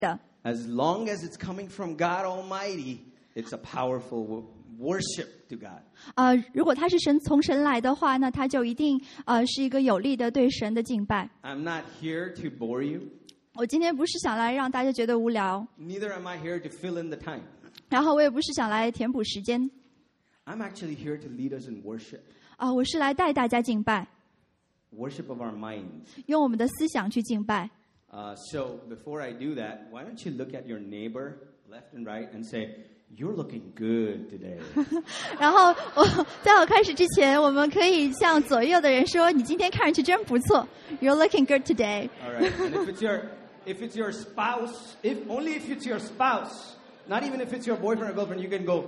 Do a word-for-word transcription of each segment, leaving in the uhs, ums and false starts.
的。 As long as it's coming from God Almighty, it's a powerful worship to God. 呃，如果它是神从神来的话，那它就一定呃是一个有力的对神的敬拜。 I'm not here to bore you. 我今天不是想来让大家觉得无聊， Neither am I here to fill in the time. 然后我也不是想来填补时间。 I'm actually here to lead us in worship. 啊、呃，我是来带大家敬拜， Worship of our minds. 用我们的思想去敬拜。 Uh, so before I do that, why don't you look at your neighbor, left and right, and say, "You're looking good today." 然后我在我开始之前，我们可以向左右的人说：“你今天看上去真不错 ，You're looking good today." All right. And if it's your if it's your spouse, if only if it's your spouse, not even if it's your boyfriend or girlfriend, you can go,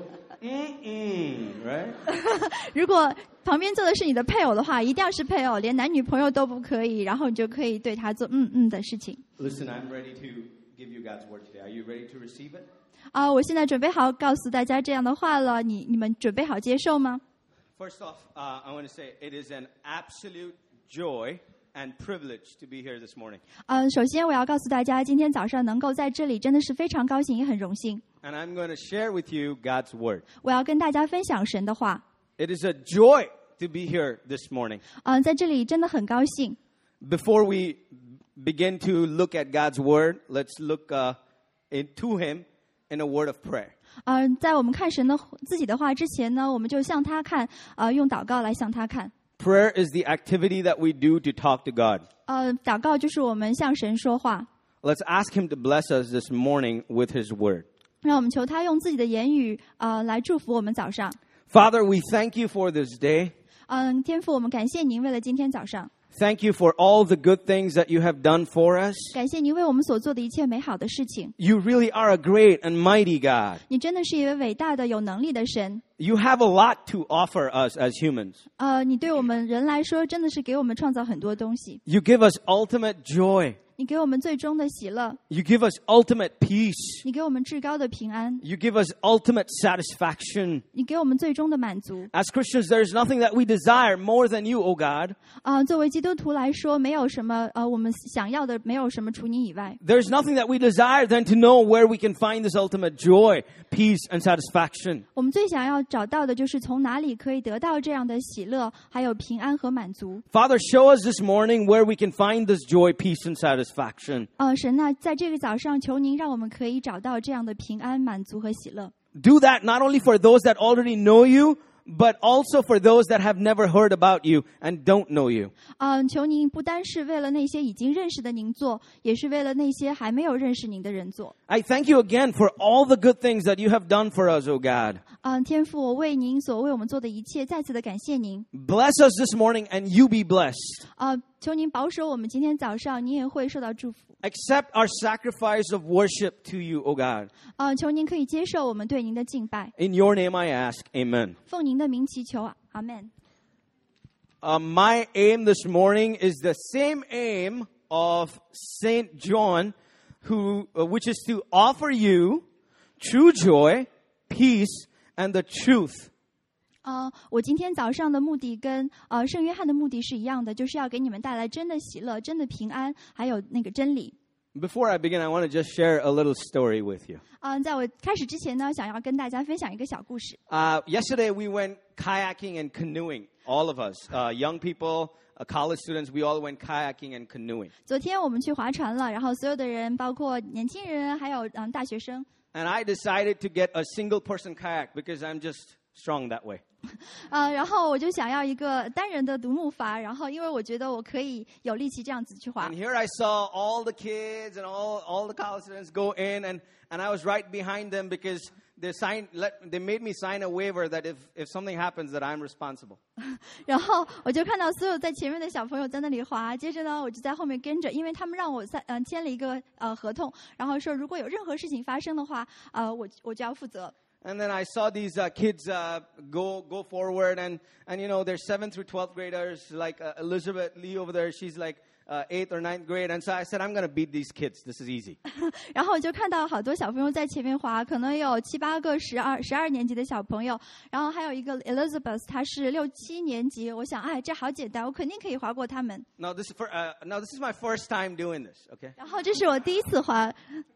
mm-mm, right? 如果旁边坐的是你的配偶的话，一定要是配偶，连男女朋友都不可以。然后你就可以对他做嗯嗯的事情。 Listen, I'm ready to give you God's word today. Are you ready to receive it? 啊、我现在准备好告诉大家这样的话了，你你们准备好接受吗？ First off, uh, I want to say it is an absolute joy and privilege to be here this morning. 嗯、首先我要告诉大家，今天早上能够在这里，真的是非常高兴，也很荣幸。 And I'm going to share with you God's word. 我要跟大家分享神的话。 It is a joy to be here this morning. 嗯、在这里真的很高兴。 Before we begin to look at God's word, let's look uh, into Him in a word of prayer. 嗯、在我们看神的自己的话之前呢，我们就向他看，呃，用祷告来向他看。 Prayer is the activity that we do to talk to God. 呃，祷告就是我们向神说话， Let's ask Him to bless us this morning with His word. 让我们求他用自己的言语，呃，来祝福我们早上。 Father, we thank you for this day. 嗯、天父，我们感谢您为了今天早上， Thank you for all the good things that you have done for us. 感谢您为我们所做的一切美好的事情。 You really are a great and mighty God. 你真的是一位伟大的、有能力的神。 You have a lot to offer us as humans. 呃，你对我们人来说，真的是给我们创造很多东西。 You give us ultimate joy. 你给我们最终的喜乐， You give us ultimate peace. 你给我们至高的平安， You give us ultimate satisfaction. 你给我们最终的满足。 As Christians, there is nothing that we desire more than you, O God. 啊、作为基督徒来说，没有什么呃，我们想要的没有什么除你以外。 There's nothing that we desire than to know where we can find this ultimate joy, peace, and satisfaction. 我们最想要找到的就是从哪里可以得到这样的喜乐，还有平安和满足。 Father, show us this morning where we can find this joy, peace, and satisfaction. 呃，神呐、在这个早上，求您让我们可以找到这样的平安、满足和喜乐。 Do that not only for those that already know you, but also for those that have never heard about you and don't know you. 嗯、求您不单是为了那些已经认识的您做，也是为了那些还没有认识您的人做。 I thank you again for all the good things that you have done for us, O God. 嗯、天父，我为您所为我们做的一切，再次的感谢您。 Bless us this morning and you be blessed. 呃，求您保守我们今天早上，您也会受到祝福。 Accept our sacrifice of worship to you, O God. 呃，求您可以接受我们对您的敬拜， In your name I ask, amen. 奉您的名祈求，阿门。 Uh, my aim this morning is the same aim of Saint John, who, uh, which is to offer you true joy, peace, and the truth. 呃，我今天早上的目的跟呃圣约翰的目的是一样的，就是要给你们带来真的喜乐、真的平安，还有那个真理。 Before I begin, I want to just share a little story with you. 嗯、在我开始之前呢，想要跟大家分享一个小故事。 Uh, yesterday we went kayaking and canoeing, all of us, uh, young people, uh, college students, we all went kayaking and canoeing. 昨天我们去划船了，然后所有的人，包括年轻人，还有嗯大学生。 And I decided to get a single person kayak because I'm just strong that way. 呃，然后我就想要一个单人的独木筏，然后因为我觉得我可以有力气这样子去划 And。here I saw all the kids and all, all the college students go in, and, and I was right behind them because they signed, let, they made me sign a waiver that if, if something happens that I'm responsible. 然后我就看到所有在前面的小朋友在那里滑，接着呢，我就在后面跟着，因为他们让我在嗯、呃、签了一个呃合同，然后说如果有任何事情发生的话，呃，我我就要负责。 And then I saw these uh, kids uh, go go forward, and, and you know, they're seventh through twelfth graders, like uh, Elizabeth Lee over there, she's like uh, eighth or ninth grade. And so I said, I'm going to beat these kids. This is easy. 然后我就看到好多小朋友在前面滑，可能有七八个十二十二年级的小朋友，然后还有一个 Elizabeth， 她是六七年级。我想，哎，这好简单，我肯定可以滑过他们。 Now this is for, uh, now this is my first time doing this. Okay. 然后这是我第一次滑，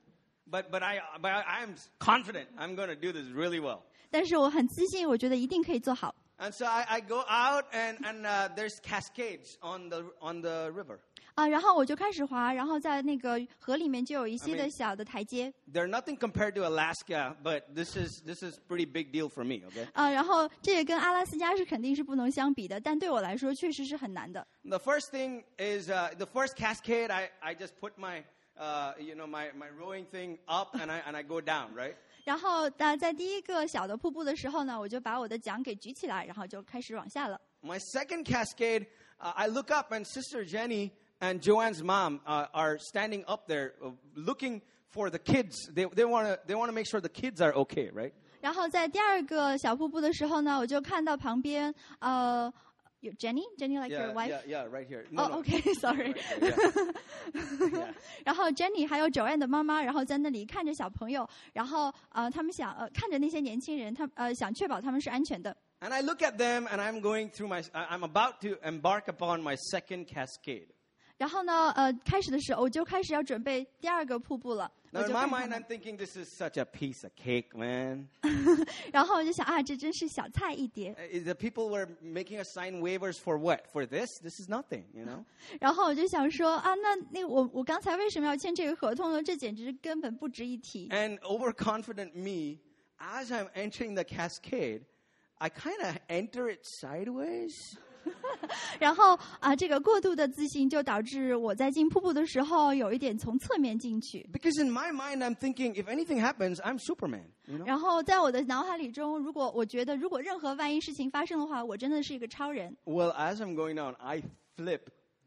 But but I but I am confident I'm going to do this really well. 但是我很自信，我觉得一定可以做好。 And so I, I go out and and uh, there's cascades on the on the river. 啊，然后我就开始滑，然后在那个河里面就有一些 I mean, 的小的台阶。 They're nothing compared to Alaska, but this is this is pretty big deal for me, okay? 啊，然后这也跟阿拉斯加是肯定是不能相比的，但对我来说确实是很难的。 The first thing is uh, the first cascade. I, I just put my uh, you know my, my rowing thing up and I and I go down, right? 然后呃，在第一个小的瀑布的时候呢，我就把我的桨给举起来，然后就开始往下了。 My second cascade, uh, I look up and Sister Jenny and Joanne's mom uh, are standing up there uh, looking for the kids. They they want to they want to make sure the kids are okay, right? 然后在第二个小瀑布的时候呢，我就看到旁边呃有 Jenny Jenny like Yeah, your wife. yeah, yeah, right here. No, 哦 no. ，OK，sorry。 Right here, yeah. Yeah. 然后 Jenny 还有 Joanne 的妈妈，然后在那里看着小朋友，然后呃，他们想呃看着那些年轻人，他呃想确保他们是安全的。 And I look at them and I'm going through my I'm about to embark upon my second cascade. 然后呢，呃，开始的时候我就开始要准备第二个瀑布了。 Now 我 in 就 my 看他 mind 们 I'm thinking this is such a piece of cake, man. 然后我就想啊，这真是小菜一碟。 Uh, The people were making us sign waivers for what? For this? This is nothing, you know? 然后我就想说啊，那那我我刚才为什么要签这个合同呢？这简直根本不值一提。 And overconfident me, as I'm entering the cascade, I kind of enter it sideways. 然后啊，这个过度的自信就导致我在进瀑布的时候有一点从侧面进去。 Because in my mind, I'm thinking, if anything happens, I'm Superman, you know? 然后在我的脑海里中，如果我觉得如果任何万一事情发生的话，我真的是一个超人。 Well, as I'm going down, I flip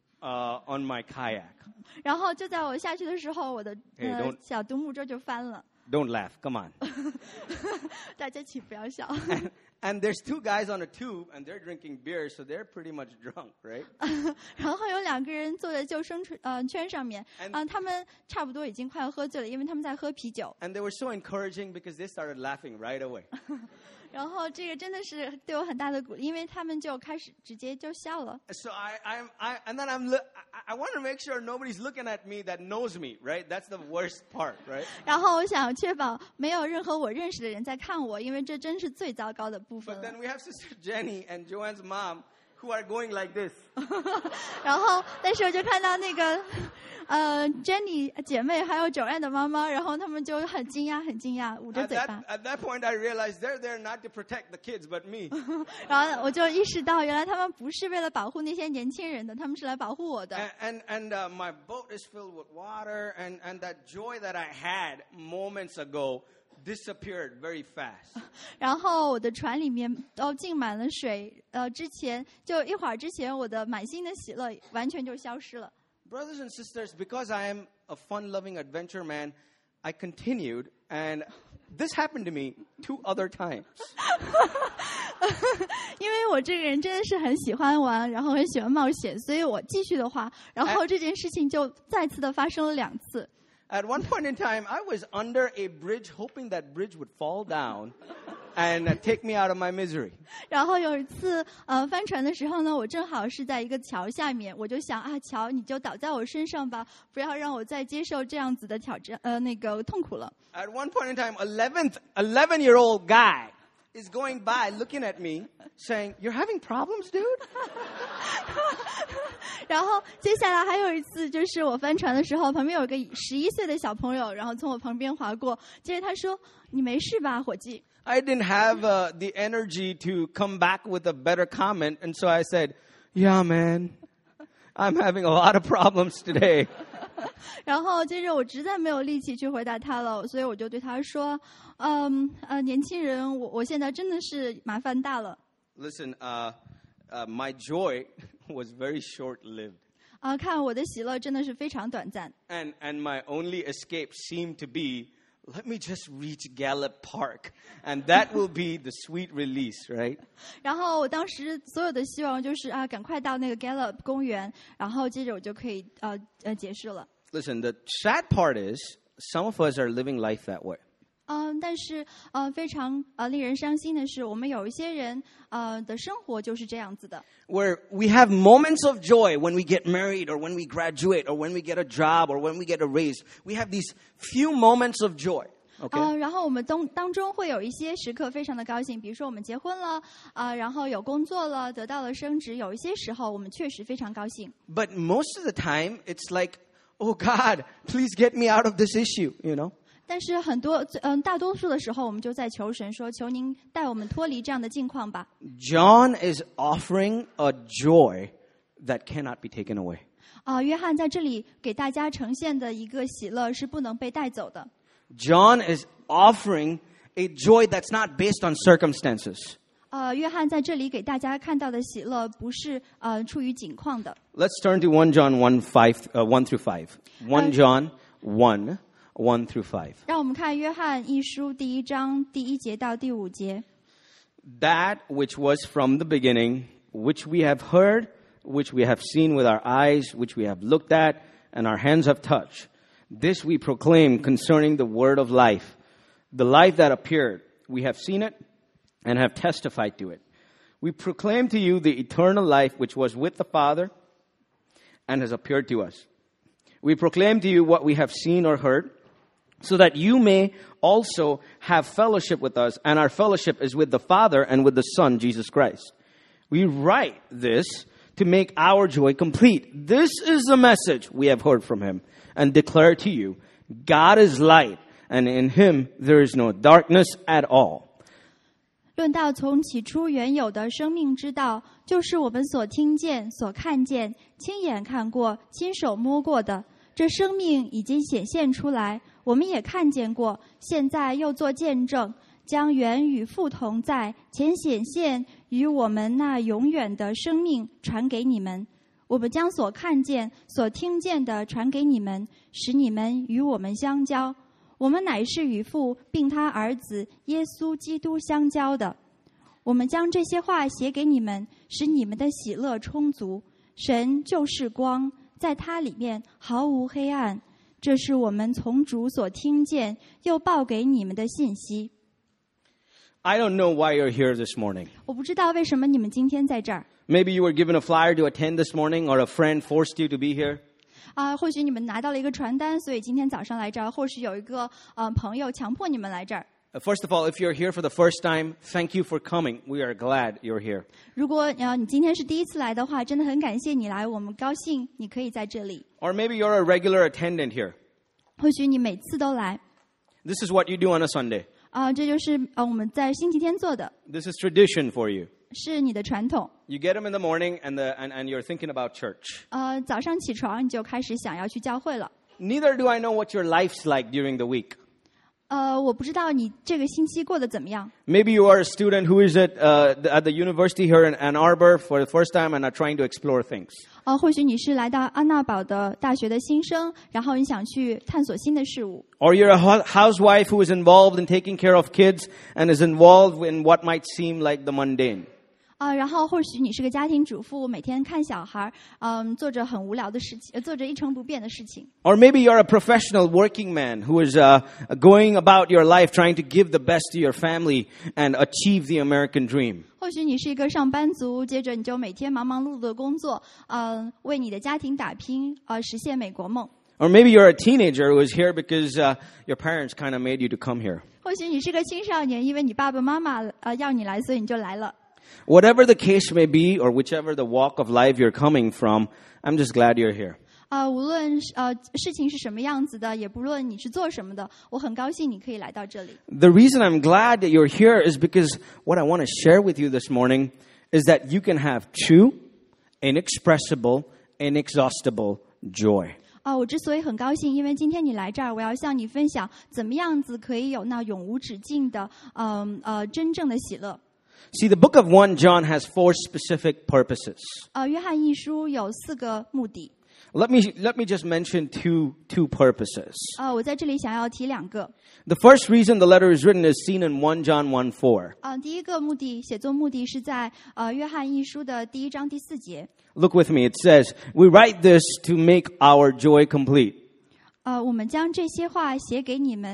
uh, on my kayak. 然后就在我下去的时候，我的 Hey, 呃 don't- 小独木舟就翻了。 Don't laugh, come on. 大家请不要笑。 And there's two guys on a tube, and they're drinking beer, so they're pretty much drunk, right? 然后有两个人坐在救生圈呃圈上面， And- 嗯、他们差不多已经快要喝醉了，因为他们在喝啤酒。 And they were so encouraging because they started laughing right away. 然后这个真的是对我很大的鼓励，因为他们就开始直接就笑了。 So I, I'm, I, and then I'm, look, I, I want to make sure nobody's looking at me that knows me, right? That's the worst part, right? 然后我想确保没有任何我认识的人在看我，因为这真是最糟糕的部分 But 了。 then we have Sister Jenny and Joanne's mom who are going like this. 然后，但是我就看到那个，呃，Jenny 姐妹还有 Joanne 的妈妈，然后他们就很惊讶，很惊讶，捂着 At 嘴 that, 巴。 at that point, I realized they're there not to protect the kids, but me. 然后我就意识到，原来他们不是为了保护那些年轻人的，他们是来保护我的。 And, and, and uh, my boat is filled with water, and, and that joy that I had moments ago disappeared very fast. 然后我的船里面都浸满了水，呃，之前就一会儿之前，我的满心的喜乐完全就消失了。 Brothers and sisters, because I am a fun-loving adventure man, I continued, and this happened to me two other times. 因为我这个人真的是很喜欢玩，然后很喜欢冒险，所以我继续的话，然后这件事情就再次的发生了两次。 At one point in time, I was under a bridge, hoping that bridge would fall down and uh, take me out of my misery. 然后有一次，呃，帆船的时候呢，我正好是在一个桥下面，我就想啊，桥你就倒在我身上吧，不要让我再接受这样子的挑战，呃，那个痛苦了。 At one point in time, eleventh, eleven-year-old guy is going by looking at me saying, "You're having problems, dude?" 然后接下来还有一次，就是我帆船的时候，旁边有个十一岁的小朋友，然后从我旁边划过，接着他说：“你没事吧，伙计？” I didn't have uh, the energy to come back with a better comment, and so I said, "Yeah, man, I'm having a lot of problems today." 然后接着我实在没有力气去回答他了，所以我就对他说：“嗯呃，年轻人，我我现在真的是麻烦大了。” Listen, uh, uh, my joy was very short-lived. 啊，看我的喜乐真的是非常短暂。 And and my only escape seemed to be, let me just reach Gallup Park, and that will be the sweet release, right? 然后我当时所有的希望就是啊，赶快到那个 Gallup 公园，然后接着我就可以呃呃结束了。 Listen, the sad part is, some of us are living life that way. 嗯， 但是呃非常呃令人伤心的是，我们有一些人呃的生活就是这样子的。 Where we have moments of joy when we get married or when we graduate or when we get a job or when we get a raise. We have these few moments of joy. Okay. 呃，然后我们当当中会有一些时刻非常的高兴，比如说我们结婚了，啊、呃，然后有工作了，得到了升职，有一些时候我们确实非常高兴。 But most of the time, it's like, oh God, please get me out of this issue, you know. 但是很多嗯、呃，大多数的时候，我们就在求神说，求您带我们脱离这样的境况吧。 John is offering a joy that cannot be taken away. 啊、呃，约翰在这里给大家呈现的一个喜乐是不能被带走的。 John is offering a joy that's not based on circumstances. 呃，约翰在这里给大家看到的喜乐不是呃出于境况的。 Let's turn to First John one five uh, one through five. First John one one through five. 让我们看约翰一书第一章第一节到第五节。 That which was from the beginning, which we have heard, which we have seen with our eyes, which we have looked at, and our hands have touched. This we proclaim concerning the word of life. The life that appeared, we have seen it and have testified to it. We proclaim to you the eternal life which was with the Father and has appeared to us. We proclaim to you what we have seen or heard, so that you may also have fellowship with us, and our fellowship is with the Father and with the Son, Jesus Christ. We write this to make our joy complete. This is the message we have heard from him and declare to you. God is light, and in him there is no darkness at all. 论到从起初原有的生命之道，就是我们所听见、所看见、亲眼看过、亲手摸过的。这生命已经显现出来，我们也看见过，现在又做见证，将原与父同在、前显现与我们那永远的生命传给你们。我们将所看见、所听见的传给你们，使你们与我们相交。我们乃是与父并他儿子耶稣基督相交的。我们将这些话写给你们，使你们的喜乐充足。神就是光，在他里面毫无黑暗。这是我们从主所听见又报给你们的信息。 I don't know why you're here this morning. 我不知道为什么你们今天在这儿。 Maybe you were given a flyer to attend this morning, or a friend forced you to be here. 啊、呃，或许你们拿到了一个传单，所以今天早上来这儿；或许有一个呃朋友强迫你们来这儿。 First of all, if you're here for the first time, thank you for coming. We are glad you're here. 如果呃你今天是第一次来的话，真的很感谢你来，我们高兴你可以在这里。 Or maybe you're a regular attendant here. 或许你每次都来。 This is what you do on a Sunday. 啊、呃，这就是呃我们在星期天做的。 This is tradition for you. 是你的传统。 You get them in the morning, and the and, and you're thinking about church. 呃，早上起床你就开始想要去教会了。 Neither do I know what your life's like during the week. 呃，我不知道你这个星期过得怎么样。 Maybe you are a student who is at uh, the, at the university here in Ann Arbor for the first time and are trying to explore things. 呃，或许你是来到安娜堡的大学的新生，然后你想去探索新的事物。 Or you're a housewife who is involved in taking care of kids and is involved in what might seem like the mundane. 啊、呃，然后或许你是个家庭主妇，每天看小孩，嗯，做着很无聊的事情，呃，做着一成不变的事情。 Or maybe you're a professional working man who is uh, going about your life trying to give the best to your family and achieve the American dream. 或许你是一个上班族，接着你就每天忙忙碌碌的工作，嗯、呃，为你的家庭打拼，呃，实现美国梦。 Or maybe you're a teenager who is here because uh, your parents kind of made you to come here. 或许你是个青少年，因为你爸爸妈妈呃要你来，所以你就来了。 Whatever the case may be, or whichever the walk of life you're coming from, I'm just glad you're here. 啊、呃，无论呃事情是什么样子的，也不论你是做什么的，我很高兴你可以来到这里。 The reason I'm glad that you're here is because what I want to share with you this morning is that you can have true, inexpressible, inexhaustible joy. 啊、呃，我之所以很高兴，因为今天你来这儿，我要向你分享怎么样子可以有那永无止境的，嗯 呃, 呃真正的喜乐。 See, the book of First John has four specific purposes. 呃，约翰一书有四个目的。 Let me let me just mention two two purposes. 呃，我在这里想要提两个。 The first reason the letter is written is seen in First John one four. 呃，第一个目的，写作目的是在呃约翰一书的第一章第四节。 Look with me. It says, "We write this to make our joy complete." 呃，我们将这些话写给你们，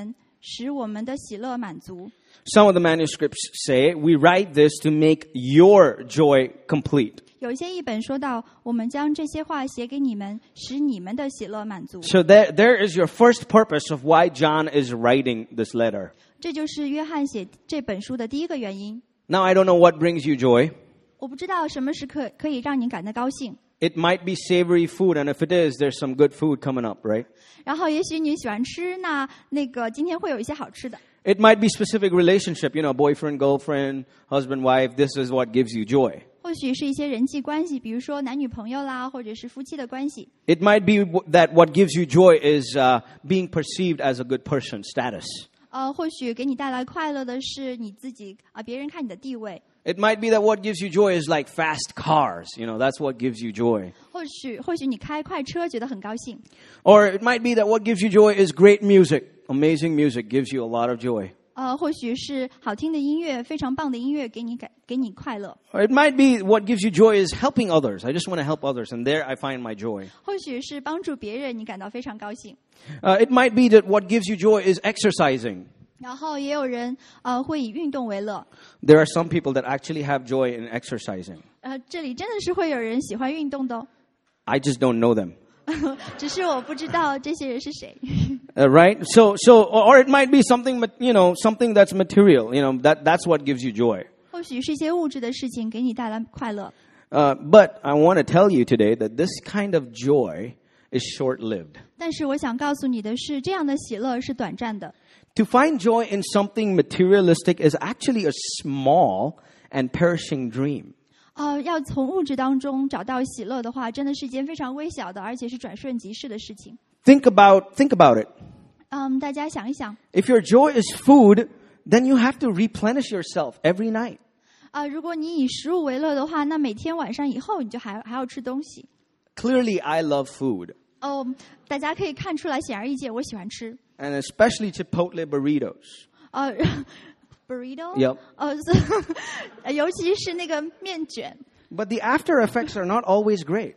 使我们的喜乐满足。 Some of the manuscripts say, we write this to make your joy complete. 有一些译本说到，我们将这些话写给你们，使你们的喜乐满足。 So there, there is your first purpose of why John is writing this letter. 这就是约翰写这本书的第一个原因。 Now, I don't know what brings you joy. 我不知道什么是可可以让你感到高兴。 It might be savory food, and if it is, there's some good food coming up, right? 然后也许你喜欢吃，那那个今天会有一些好吃的。 It might be specific relationship, you know, boyfriend, girlfriend, husband, wife. This is what gives you joy. 或许是一些人际关系，比如说男女朋友啦，或者是夫妻的关系。 It might be w- that what gives you joy is uh, being perceived as a good person, status. 呃，或许给你带来快乐的是你自己啊、呃，别人看你的地位。 It might be that what gives you joy is like fast cars. You know, that's what gives you joy. 或许或许你开快车觉得很高兴， Or it might be that what gives you joy is great music. Amazing music gives you a lot of joy. 呃，或许是好听的音乐，非常棒的音乐给你感给你快乐。 Or it might be what gives you joy is helping others. I just want to help others, and there I find my joy. 或许是帮助别人，你感到非常高兴。 Uh, it might be that what gives you joy is exercising. 然后也有人呃会以运动为乐， There are some people that actually have joy in exercising. 呃，这里真的是会有人喜欢运动的、哦， I just don't know them. 只是我不知道这些人是谁。 Uh, right? So, so, or it might be something, ma- you know, something that's material. You know, that that's what gives you joy. 或许是一些物质的事情给你带来快乐， Uh, but I want to tell you today that this kind of joy is short-lived. 但是我想告诉你的是，这样的喜乐是短暂的。 To find joy in something materialistic is actually a small and perishing dream. 呃，要从物质当中找到喜乐的话，真的是一件非常微小的，而且是转瞬即逝的事情。 Think about, think about it. 嗯，大家想一想， If your joy is food, then you have to replenish yourself every night. 啊、如果你以食物为乐的话，那每天晚上以后你就还还要吃东西。 Clearly, I love food, 哦，大家可以看出来，显而易见，我喜欢吃。 and especially Chipotle burritos. 呃，burrito， Yep. 呃，是尤其是那个面卷。 But the after effects are not always great.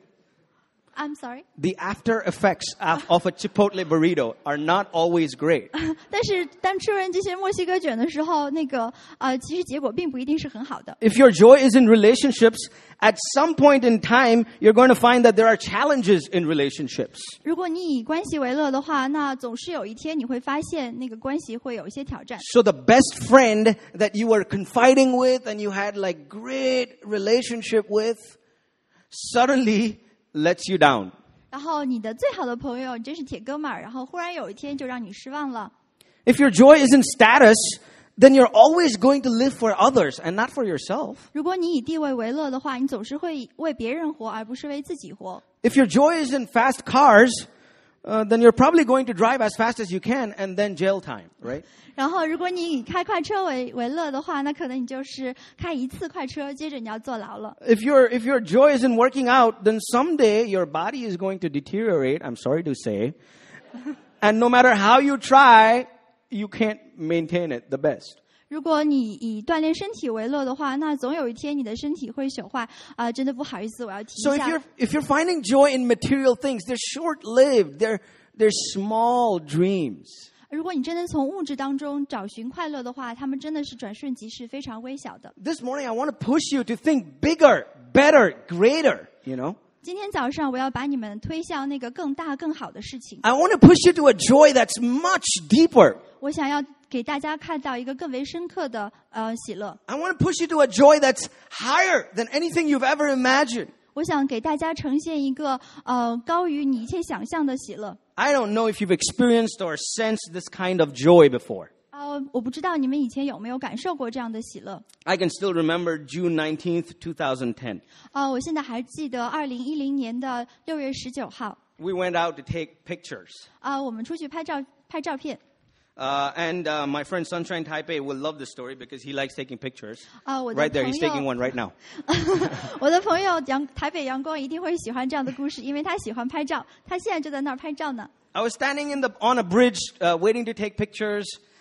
I'm sorry， The after effects of, of a Chipotle burrito are not always great. 但是当吃完这些墨西哥卷的时候，那个呃，其实结果并不一定是很好的。 If your joy is in relationships, at some point in time, you're going to find that there are challenges in relationships. 如果你以关系为乐的话，那总是有一天你会发现那个关系会有一些挑战。 So the best friend that you were confiding with and you had like great relationship with suddenly lets you down. 然后你的最好的朋友，你真是铁哥们儿，然后忽然有一天就让你失望了。 If your joy is in status, then you're always going to live for others and not for yourself. 如果你以地位为乐的话，你总是会为别人活，而不是为自己活。 If your joy is in fast cars, uh, then you're probably going to drive as fast as you can and then jail time, right? 然后，如果你以开快车为为乐的话，那可能你就是开一次快车，接着你要坐牢了。 If your if your joy isn't working out, then someday your body is going to deteriorate, I'm sorry to say. And no matter how you try, you can't maintain it the best. 如果你以锻炼身体为乐的话，那总有一天你的身体会损坏啊、真的不好意思，我要提 So 一 if 下 you're。if you're finding joy in material things, they're short-lived. They're they're small dreams. 如果你真的从物质当中找寻快乐的话，他们真的是转瞬即逝，非常微小的。 This morning I want to push you to think bigger, better, greater, you know? 今天早上我要把你们推向那个更大更好的事情。 I want to push you to a joy that's much deeper. 我想要给大家看到一个更为深刻的呃喜乐。 I want to push you to a joy that's higher than anything you've ever imagined. 我想给大家呈现一个呃高于你一切想象的喜乐。 I don't know if you've experienced or sensed this kind of joy before. 呃，我不知道你们以前有没有感受过这样的喜乐。 I can still remember June nineteenth, twenty ten. 呃，我现在还记得二零一零年的六月十九号， We went out to take pictures. 啊、我们出去拍照拍照片。 Uh, and uh, my friend Sunshine Taipei will love this story because he likes taking pictures. 啊、我的 Right there, 朋 he's taking 友， one right now. 我的朋友阳台北阳光一定会喜欢这样的故事，因为他喜欢拍照，他现在就在那儿拍照呢。 I was standing in the on a bridge uh, waiting to take pictures.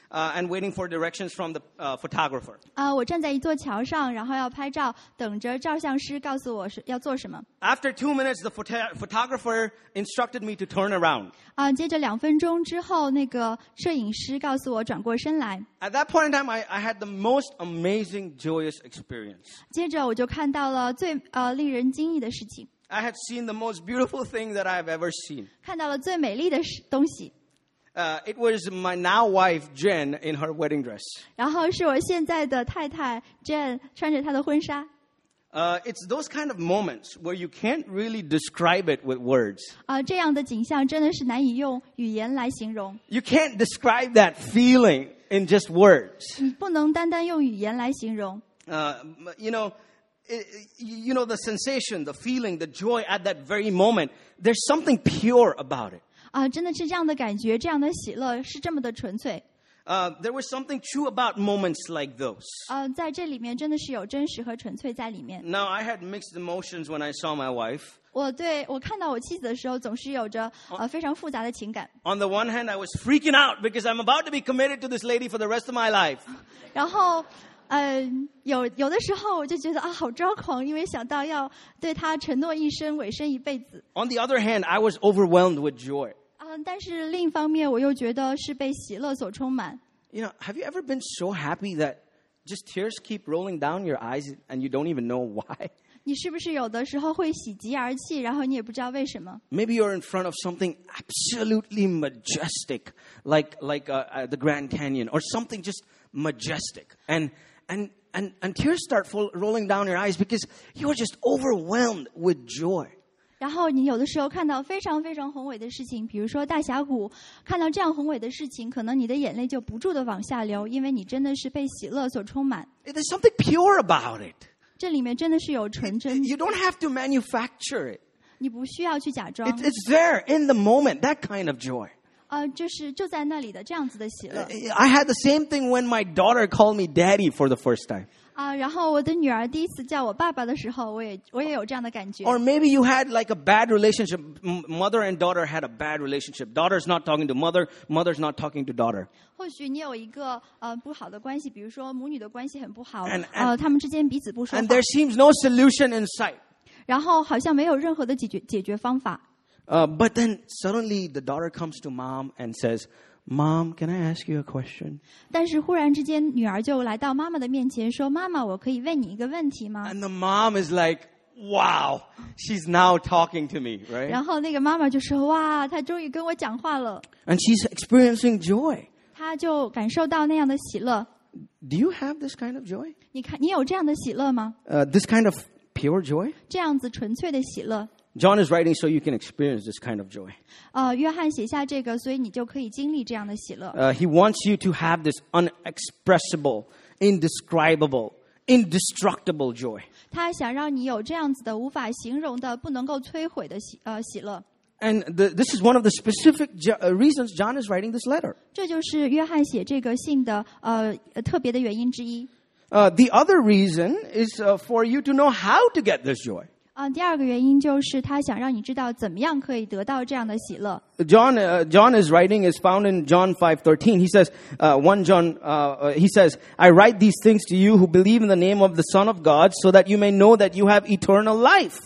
uh, and waiting for directions from the uh, photographer. 啊、我站在一座桥上，然后要拍照，等着照相师告诉我是要做什么。 After two minutes, the photo- photographer instructed me to turn around. 啊、接着两分钟之后，那个摄影师告诉我转过身来。 At that point in time, I, I had the most amazing, joyous experience. 接着我就看到了最呃令人惊异的事情， I had seen the most beautiful thing that I've ever seen. 看到了最美丽的事东西。 Uh, it was my now wife, Jen, in her wedding dress. 然后是我现在的太太 Jen 穿着她的婚纱。 Uh, it's those kind of moments where you can't really describe it with words. 啊、这样的景象真的是难以用语言来形容， You can't describe that feeling in just words. 你不能单单用语言来形容。 Uh, you know, it, you know the sensation, the feeling, the joy at that very moment. There's something pure about it. 啊、真的是这样的感觉，这样的喜乐是这么的纯粹。 Uh, there was something true about moments like those. 呃，在这里面真的是有真实和纯粹在里面。 Now, I had mixed emotions when I saw my wife. 我对我看到我妻子的时候，总是有着呃非常复杂的情感。 On the one hand, I was freaking out because I'm about to be committed to this lady for the rest of my life. 然后，呃，有有的时候我就觉得啊，好抓狂，因为想到要对她承诺一生、委身一辈子。 On the other hand, I was overwhelmed with joy. 嗯、但是另一方面，我又觉得是被喜乐所充满。 You know, have you ever been so happy that just tears keep rolling down your eyes and you don't even know why? 你是不是有的时候会喜极而泣，然后你也不知道为什么？ Maybe you're in front of something absolutely majestic, like like uh, uh, the Grand Canyon, or something just majestic, and and and and tears start full, rolling down your eyes because you're just overwhelmed with joy. 然后你有的时候看到非常非常宏伟的事情，比如说大峡谷，看到这样宏伟的事情，可能你的眼泪就不住的往下流，因为你真的是被喜乐所充满。 There's something pure about it. 这里面真的是有纯真， You don't have to manufacture it. 你不需要去假装 It,，it's there in the moment, that kind of joy. 呃，就是就在那里的这样子的喜乐 I had the same thing when my daughter called me daddy for the first time. 啊。然后我的女儿第一次叫我爸爸的时候，我也我也有这样的感觉。 Or maybe you had like a bad relationship. M- Mother and daughter had a bad relationship. Daughter's not talking to mother. Mother's not talking to daughter. 或许你有一个呃不好的关系，比如说母女的关系很不好， And- and- 呃，他们之间彼此不说 And 话 there，seems no solution in sight. 然后好像没有任何的解决解决方法。 Uh, but then suddenly the daughter comes to mom and says, Mom, can I ask you a question? 但是忽然之间，女儿就来到妈妈的面前说：“妈妈，我可以问你一个问题吗 And the mom is like, wow, she's now talking to me,？” right? 然后那个妈妈就说：“哇，她终于跟我讲话了。 And she's experiencing joy. ” 她就感受到那样的喜乐。 Do you have this kind of joy? 你看，你有这样的喜乐吗？ Uh, this kind of pure joy? 这样子纯粹的喜乐。 John is writing so you can experience this kind of joy. 呃，约翰写下这个，所以你就可以经历这样的喜乐。 Uh, he wants you to have this unexpressible, indescribable, indestructible joy. 他想让你有这样子的无法形容的、不能够摧毁的喜呃喜乐。 And the, this is one of the specific jo- uh, reasons John is writing this letter. 这就是约翰写这个信的呃呃特别的原因之一。 Uh, the other reason is uh, for you to know how to get this joy. 啊、第二个原因就是他想让你知道怎么样可以得到这样的喜乐。 John, uh, John is writing is found in John five thirteen. He says, uh, one John, uh, uh, he says, I write these things to you who believe in the name of the Son of God so that you may know that you have eternal life.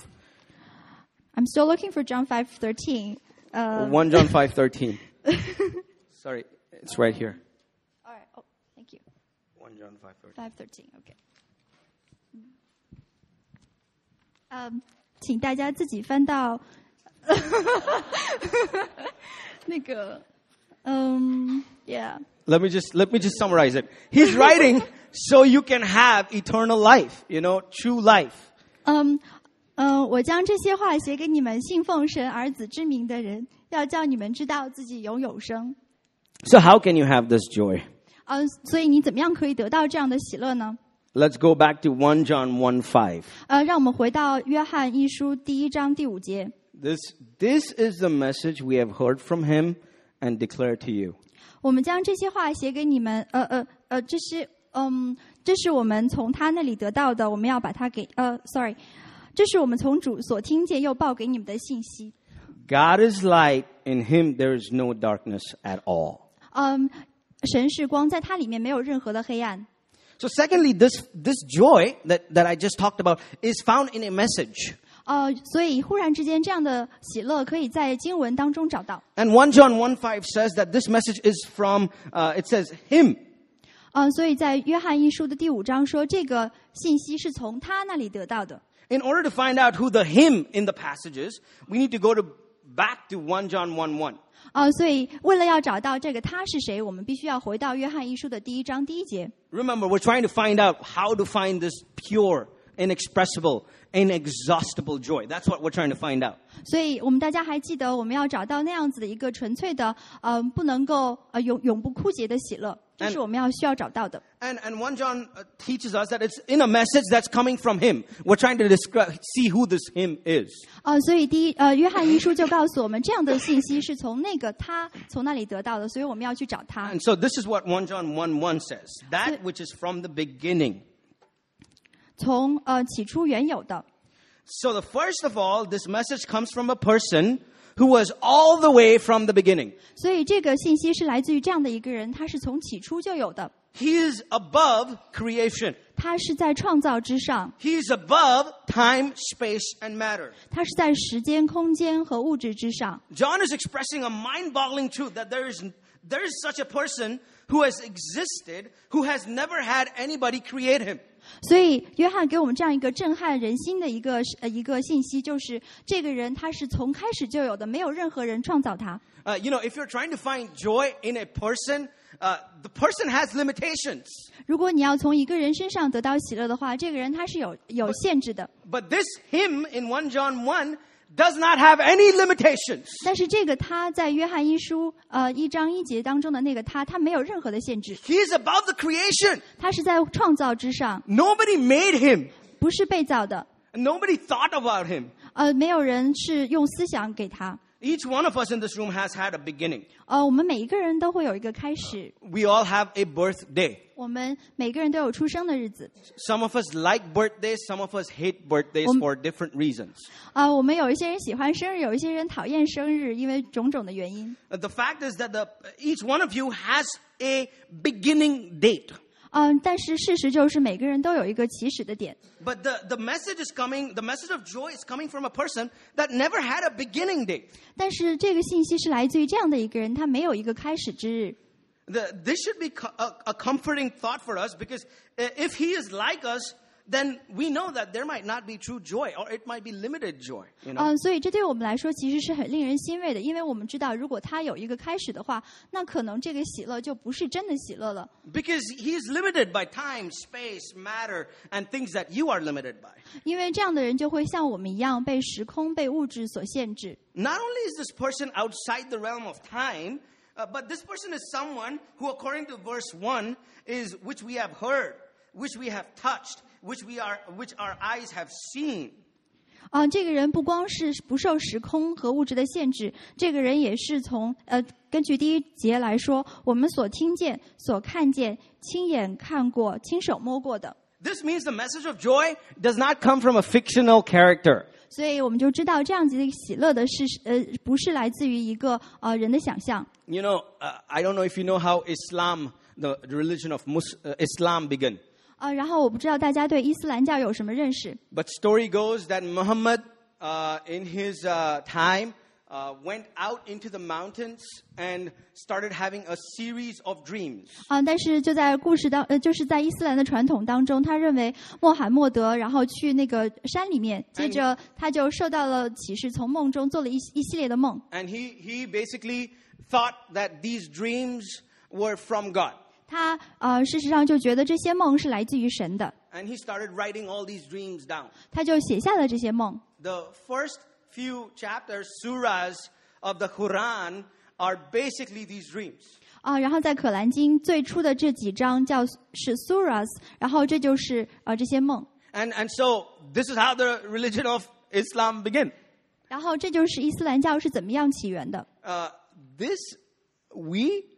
I'm still looking for John five thirteen. Uh, one John five thirteen. Sorry, it's right here. all right. Oh, thank you. one John five thirteen. five thirteen. Okay. 嗯，请大家自己翻到那个，嗯 ，Yeah. Let me just let me just summarize it. He's writing so you can have eternal life, you know, true life. 嗯嗯，我将这些话写给你们信奉神儿子之名的人，要叫你们知道自己有永生。 So how can you have this joy? 嗯，所以你怎么样可以得到这样的喜乐呢？ Let's go back to one John one five. 呃，让我们回到约翰一书第一章第五节。 This this is the message we have heard from him and declare to you. 我们将这些话写给你们，呃呃呃，这是嗯，这是我们从他那里得到的，我们要把它给呃，sorry，这是我们从主所听见又报给你们的信息。 God is light, in him there is no darkness at all. 嗯， 神是光，在他里面没有任何的黑暗。 So secondly, this, this joy that, that I just talked about is found in a message. 呃，所以忽然之间这样的喜乐可以在经文当中找到。 And First John one five says that this message is from, uh, it says him. 呃，所以在约翰一书的第五章说，这个信息是从他那里得到的。 In order to find out who the him in the passages, we need to go to back to First John one one. 呃，所以为了要找到这个他是谁，我们必须要回到约翰一书的第一章第一节。 Remember, we're trying to find out how to find this pure, inexpressible, inexhaustible joy. That's what we're trying to find out. 所以我们大家还记得，我们要找到那样子的一个纯粹的，呃，不能够呃永永不枯竭的喜乐，这是我们要需要找到的。 And, and First John uh, teaches us that it's in a message that's coming from him. We're trying to describe, see who this him is. 呃，所以第一，呃，约翰一书就告诉我们，这样的信息是从那个他从那里得到的，所以我们要去找他。 And so this is what First John one one says. That which is from the beginning. 从呃起初原有的。 So the first of all, this message comes from a person who was all the way from the beginning. 所以这个信息是来自于这样的一个人，他是从起初就有的， He is above creation. 他是在创造之上， He is above time, space, and matter. 他是在时间、空间和物质之上。 John is expressing a mind-boggling truth that there is, there is such a person who has existed, who has never had anybody create him. 所以约翰给我们这样一个震撼人心的一个呃一个信息，就是这个人他是从开始就有的，没有任何人创造他。 Uh, you know, if you're trying to find joy in a person, uh, the person has limitations. 如果你要从一个人身上得到喜乐的话，这个人他是有有限制的。 But this him in First John one does not have any limitations. 但是这个他在约翰一书呃一章一节当中的那个他，他没有任何的限制， He is above the creation. 他是在创造之上， Nobody made him. 不是被造的。 Nobody thought about him. 呃，没有人是用思想给他。 Each one of us in this room has had a beginning. 呃，我们每一个人都会有一个开始， We all have a birthday. 我们每个人都有出生的日子。 Some of us like birthdays, some of us hate birthdays Um, for different reasons. 啊、我们有一些人喜欢生日，有一些人讨厌生日，因为种种的原因。 Uh, The fact is that the, each one of you has a beginning date. 嗯、但是事实就是每个人都有一个起始的点。 But the, the message is coming, the message of joy is coming from a person that never had a beginning date. 但是这个信息是来自于这样的一个人，他没有一个开始之日。 The, this should be co- a, a comforting thought for us because uh, if he is like us, then we know that there might not be true joy or it might be limited joy. You know? 嗯、所以这对我们来说其实是很令人欣慰的，因为我们知道，如果他有一个开始的话，那可能这个喜乐就不是真的喜乐了。 Because he is limited by time, space, matter, and things that you are limited by. 因为这样的人就会像我们一样被时空、被物质所限制。 Not only is this person outside the realm of time, uh, but this person is someone who, according to verse one, is which we have heard, which we have touched, which we are, which our eyes have seen. 啊、这个人不光是不受时空和物质的限制，这个人也是从呃，根据第一节来说，我们所听见、所看见、亲眼看过、亲手摸过的。 This means the message of joy does not come from a fictional character. 所以我们就知道，这样子的喜乐的是呃，不是来自于一个呃人的想象。 You know, uh, I don't know if you know how Islam, the, the religion of Mus- uh, Islam began. 啊、然后我不知道大家对伊斯兰教有什么认识。 But story goes that Muhammad, uh, in his uh, time, uh, went out into the mountains and started having a series of dreams. 啊、但是就在故事当呃，就是在伊斯兰的传统当中，他认为穆罕默德然后去那个山里面，接着他就受到了启示，从梦中做了一一系列的梦。 And he, he basically thought that these dreams were from God. 他呃，事实上就觉得这些梦是来自于神的， And he started writing all these dreams down. 他就写下了这些梦。 The first few chapters, surahs of the Quran are basically these dreams. 啊、然后在可兰经最初的这几章叫是 surahs， 然后这就是呃这些梦， And, and so this is how the religion of Islam began. 然后这就是伊斯兰教是怎么样起源的。 Uh, this, we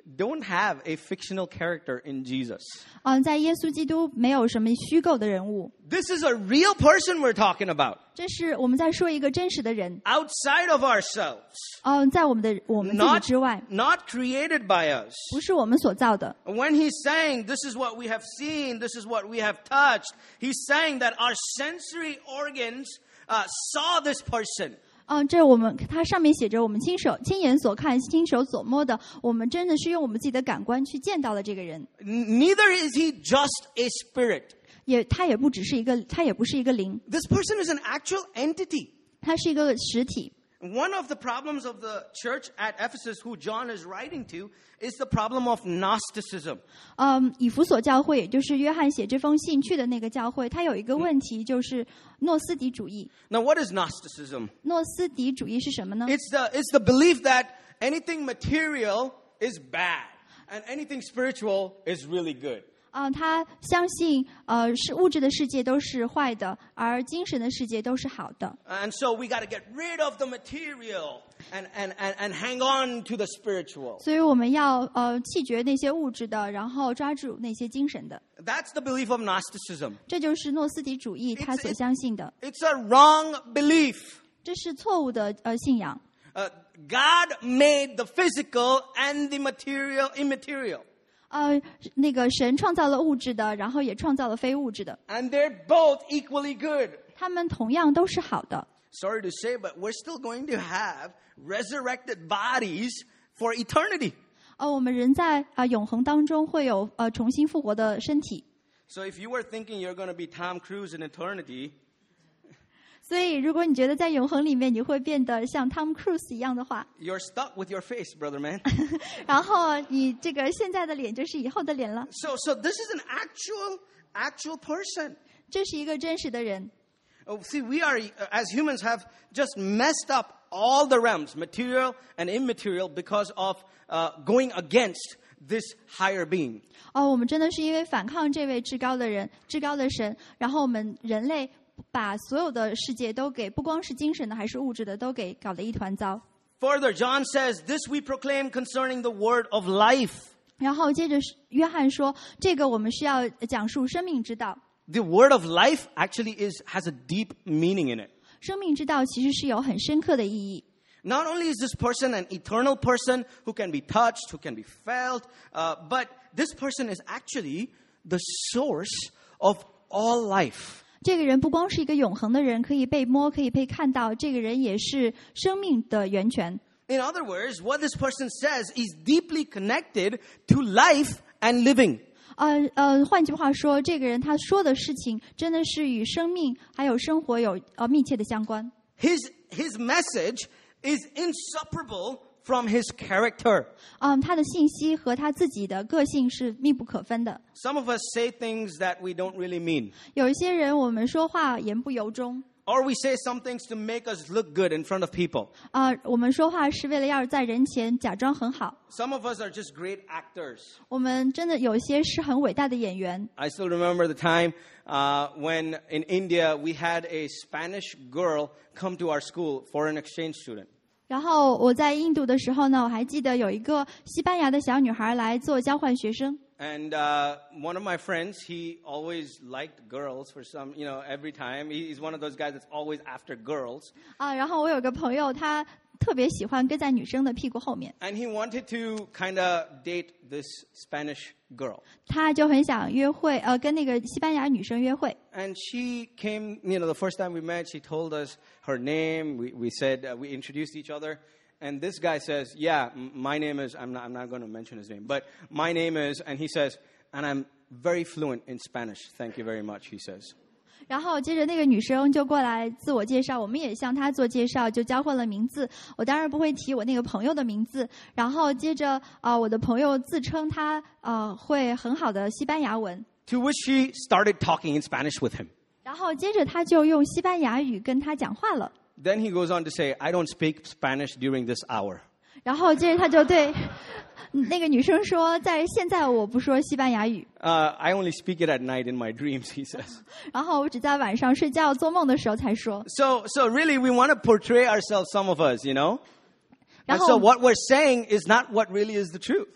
don't have a fictional character in Jesus. 嗯，在耶稣基督没有什么虚构的人物， This is a real person we're talking about, 这是我们在说一个真实的人。 outside of ourselves, 嗯，在我们的我们自己 not, 之外， not created by us. 不是我们所造的。 When he's saying, this is what we have seen, this is what we have touched, he's saying that our sensory organs uh, saw this person. 嗯，这我们它上面写着我们亲手亲眼所看、亲手所摸的，我们真的是用我们自己的感官去见到了这个人。 Neither is he just a spirit. 也他也不只是一个，他也不是一个灵， This person is an actual entity. 他是一个实体。 One of the problems of the church at Ephesus, who John is writing to, is the problem of Gnosticism. 嗯，以弗所教会，也就是约翰写这封信去的那个教会，它有一个问题，就是诺斯底主义。 Now, what is Gnosticism? 诺斯底主义是什么呢？ It's the, it's the belief that anything material is bad and anything spiritual is really good. 啊、他相信，呃，是物质的世界都是坏的，而精神的世界都是好的。 And so we got to get rid of the material and, and, and, and hang on to the spiritual. 所以我们要呃弃绝那些物质的，然后抓住那些精神的。 That's the belief of Gnosticism. 这就是诺斯底主义他所相信的， It's a wrong belief. 这是错误的呃信仰。 Uh, God made the physical and the material immaterial. 呃，那个神创造了物质的，然后也创造了非物质的， And they're both equally good. 他们同样都是好的。 Sorry to say, but we're still going to have resurrected bodies for eternity. 呃，我们人在啊、呃、永恒当中会有呃重新复活的身体。 So if you were thinking you're going to be Tom Cruise in eternity, 所以，如果你觉得在永恒里面你会变得像 Tom Cruise 一样的话， you're stuck with your face, brother man. 然后你这个现在的脸就是以后的脸了。 So, so this is an actual, actual person. 这是一个真实的人。 Oh, see, we are, as humans, have just messed up all the realms, material and immaterial, because of uh, going against this higher being. 哦，我们真的是因为反抗这位至高的人、至高的神，然后我们人类把所有的世界都给，不光是精神的，还是物质的，都给搞得一团糟。 Further, John says, this we proclaim concerning the word of life. 然后接着约翰说，这个我们需要讲述生命之道。 The word of life actually is, has a deep meaning in it. 生命之道其实是有很深刻的意义。 Not only is this person an eternal person who can be touched, who can be felt, uh, but this person is actually the source of all life. 这个人不光是一个永恒的人，可以被摸，可以被看到，这个人也是生命的源泉。 In other words, what this person says is deeply connected to life and living. 呃呃，换句话说，这个人他说的事情真的是与生命还有生活有呃密切的相关。 His, his message is inseparable from his character. 嗯，他的信息和他自己的个性是密不可分的。 Some of us say things that we don't really mean. 有一些人，我们说话言不由衷， Or we say some things to make us look good in front of people. 啊、我们说话是为了要在人前假装很好。 Some of us are just great actors. 我们真的有些是很伟大的演员。 I still remember the time uh, when in India we had a Spanish girl come to our school for an exchange student. 然后我在印度的时候呢，我还记得有一个西班牙的小女孩来做交换学生。 And uh, one of my friends, he always liked girls for some, you know, every time. He- He's one of those guys that's always after girls. 啊，然后我有个朋友，他特别喜欢跟在女生的屁股后面， And he wanted to kind of date this Spanish girl. 他就很想约会，呃，跟那个西班牙女生约会。 And she came, you know, the first time we met, she told us her name. We, we said, uh, we introduced each other. And this guy says, yeah, m- my name is, I'm not, I'm not going to mention his name, but my name is, and he says, and I'm very fluent in Spanish. Thank you very much, he says. 然后接着那个女生就过来自我介绍，我们也向她做介绍，就交换了名字。我当然不会提我那个朋友的名字。然后接着啊、呃我的朋友自称他呃会很好的西班牙文。 To which she started talking in Spanish with him. 然后接着他就用西班牙语跟他讲话了。 Then he goes on to say, I don't speak Spanish during this hour. 然后接着他就对那个女生说，在现在我不说西班牙语， Uh, I only speak it at night in my dreams, he says. 然后我只在晚上睡觉做梦的时候才说。 So, so really, we want to portray ourselves, some of us, you know? 然 And so 后 what we're saying is not what really is the truth, right?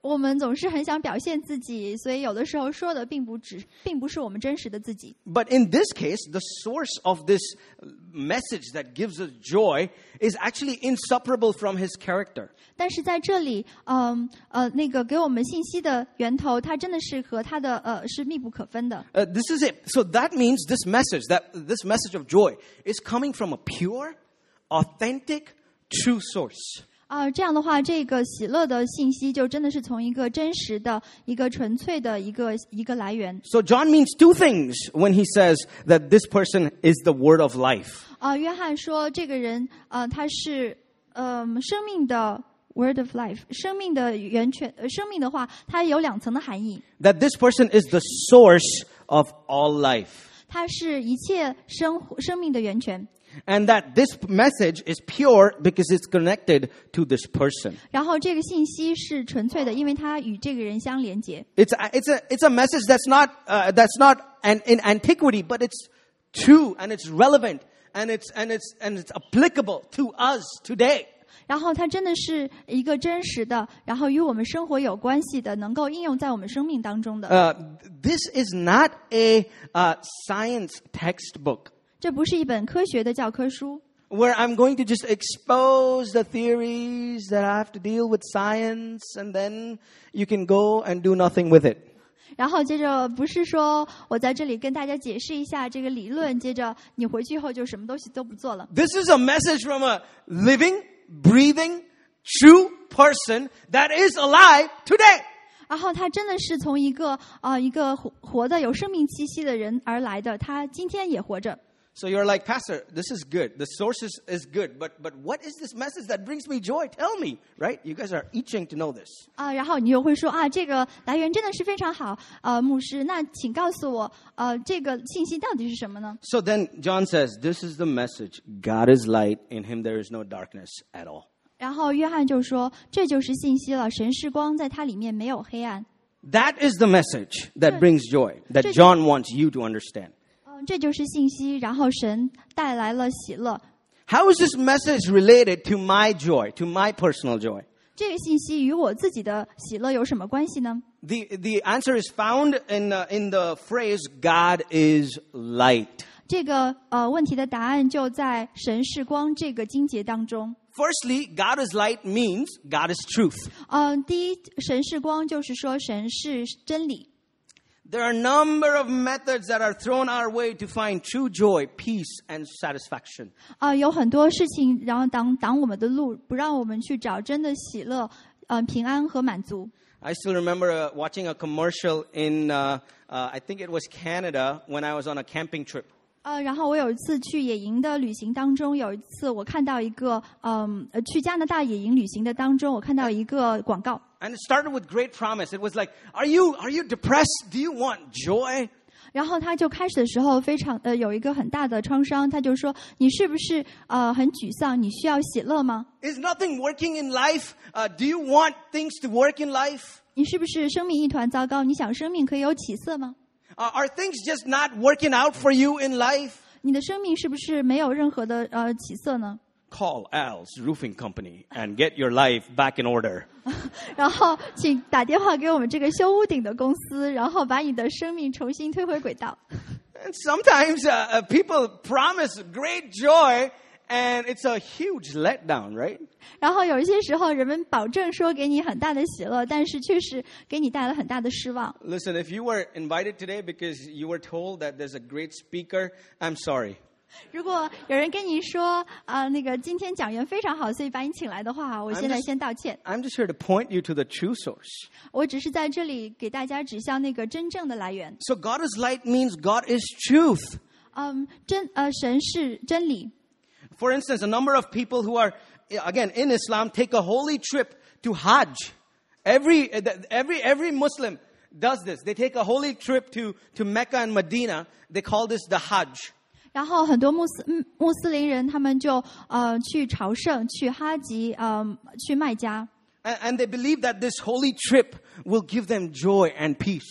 我们总是很想表现自己，所以有的时候说的并不只，并不是我们真实的自己。 But in this case, the source of this message that gives us joy is actually inseparable from his character. 但是在这里，嗯呃，那个给我们信息的源头，它真的是和他的呃是密不可分的。 Uh, this is it. So that means this message, that this message of joy, is coming from a pure, authentic, true source. 啊、这样的话，这个喜乐的信息就真的是从一个真实的、一个纯粹的一个一个来源。 So John means two things when he says that this person is the word of life. 啊、约翰说这个人，呃，他是嗯、生命的 word of life， 生命的源泉。呃，生命的话，它有两层的含义。 That this person is the source of all life. 它是一切生生命的源泉。 And that this message is pure because it's connected to this person. 然后这个信息是纯粹的，因为它与这个人相连结。 It's a, it's a, it's a message that's not, uh, that's not an, in antiquity, but it's true and it's relevant and it's, and it's, and it's applicable to us today. 然后它真的是一个真实的，然后与我们生活有关系的，能够应用在我们生命当中的。 Uh, this is not a uh, science textbook. 这不是一本科学的教科书， Where I'm going to just expose the theories that I have to deal with science, and then you can go and do nothing with it. 然后接着不是说我在这里跟大家解释一下这个理论，接着你回去后就什么东西都不做了。 This is a message from a living, breathing, true person that is alive today. 然后他真的是从一个啊、呃、一个活活的有生命气息的人而来的，他今天也活着。 So you're like, Pastor, this is good. The source is, is good. But but what is this message that brings me joy? Tell me, right? You guys are itching to know this. 啊，然后你又会说啊，这个来源真的是非常好，呃，牧师，那请告诉我，呃，这个信息到底是什么呢？ So then John says, this is the message. God is light. In him there is no darkness at all. 然后约翰就说，这就是信息了，神是光，在它里面没有黑暗。 That is the message that brings joy, that John wants you to understand. 嗯，这就是信息，然后神带来了喜乐。 How is this message related to my joy, to my personal joy? 这个信息与我自己的喜乐有什么关系呢？ The, the answer is found in, uh, in the phrase, God is light. 这个呃问题的答案就在神是光这个经节当中。 Firstly, God is light means God is truth. 嗯、呃，第一，神是光，就是说神是真理。 There are a number of methods that are thrown our way to find true joy, peace, and satisfaction. 啊、呃，有很多事情，然后挡挡我们的路，不让我们去找真的喜乐、呃平安和满足。 I still remember uh, watching a commercial in, uh, uh, I think it was Canada, when I was on a camping trip. 呃，然后我有一次去野营的旅行当中，有一次我看到一个，嗯、呃，去加拿大野营旅行的当中，我看到一个广告。 And it started with great promise. It was like, are you, are you depressed? Do you want joy? 然后他就开始的时候非常呃有一个很大的创伤，他就说你是不是呃很沮丧？你需要喜乐吗？ Is nothing working in life? Uh, do you want things to work in life? 你是不是生命一团糟糕？你想生命可以有起色吗？ Uh, are things just not working out for you in life? 你的生命是不是没有任何的呃起色呢？ Call Al's Roofing Company and get your life back in order. 然后请打电话给我们这个修屋顶的公司，然后把你的生命重新推回轨道。 And sometimes uh, uh, people promise great joy, and it's a huge letdown, right? 然后有一些时候，人们保证说给你很大的喜乐，但是确实给你带来很大的失望。 Listen, if you were invited today because you were told that there's a great speaker, I'm sorry. 如果有人跟你说啊、呃，那个今天讲员非常好，所以把你请来的话，我现在先道歉。 I'm just here to point you to the true source. 我只是在这里给大家指向那个真正的来源。 So God is light means God is truth. 嗯，真呃，神是真理。 For instance, a number of people who are, again, in Islam, take a holy trip to Hajj. Every, every, every Muslim does this. They take a holy trip to, to Mecca and Medina. They call this the Hajj. 然后很多穆斯穆斯林人，他们就呃去朝圣，去哈吉，呃，去麦加。 And, and they believe that this holy trip will give them joy and peace.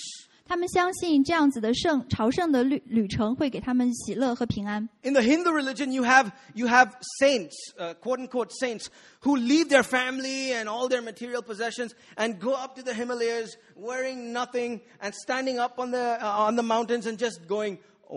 他们相信这样子的圣朝圣的旅旅程会给他们喜乐和平安。 In the Hindu religion, you have you have saints, uh, quote unquote saints, who leave their family and all their material possessions and go up to the Himalayas wearing nothing and standing up on the uh, on the mountains and just going,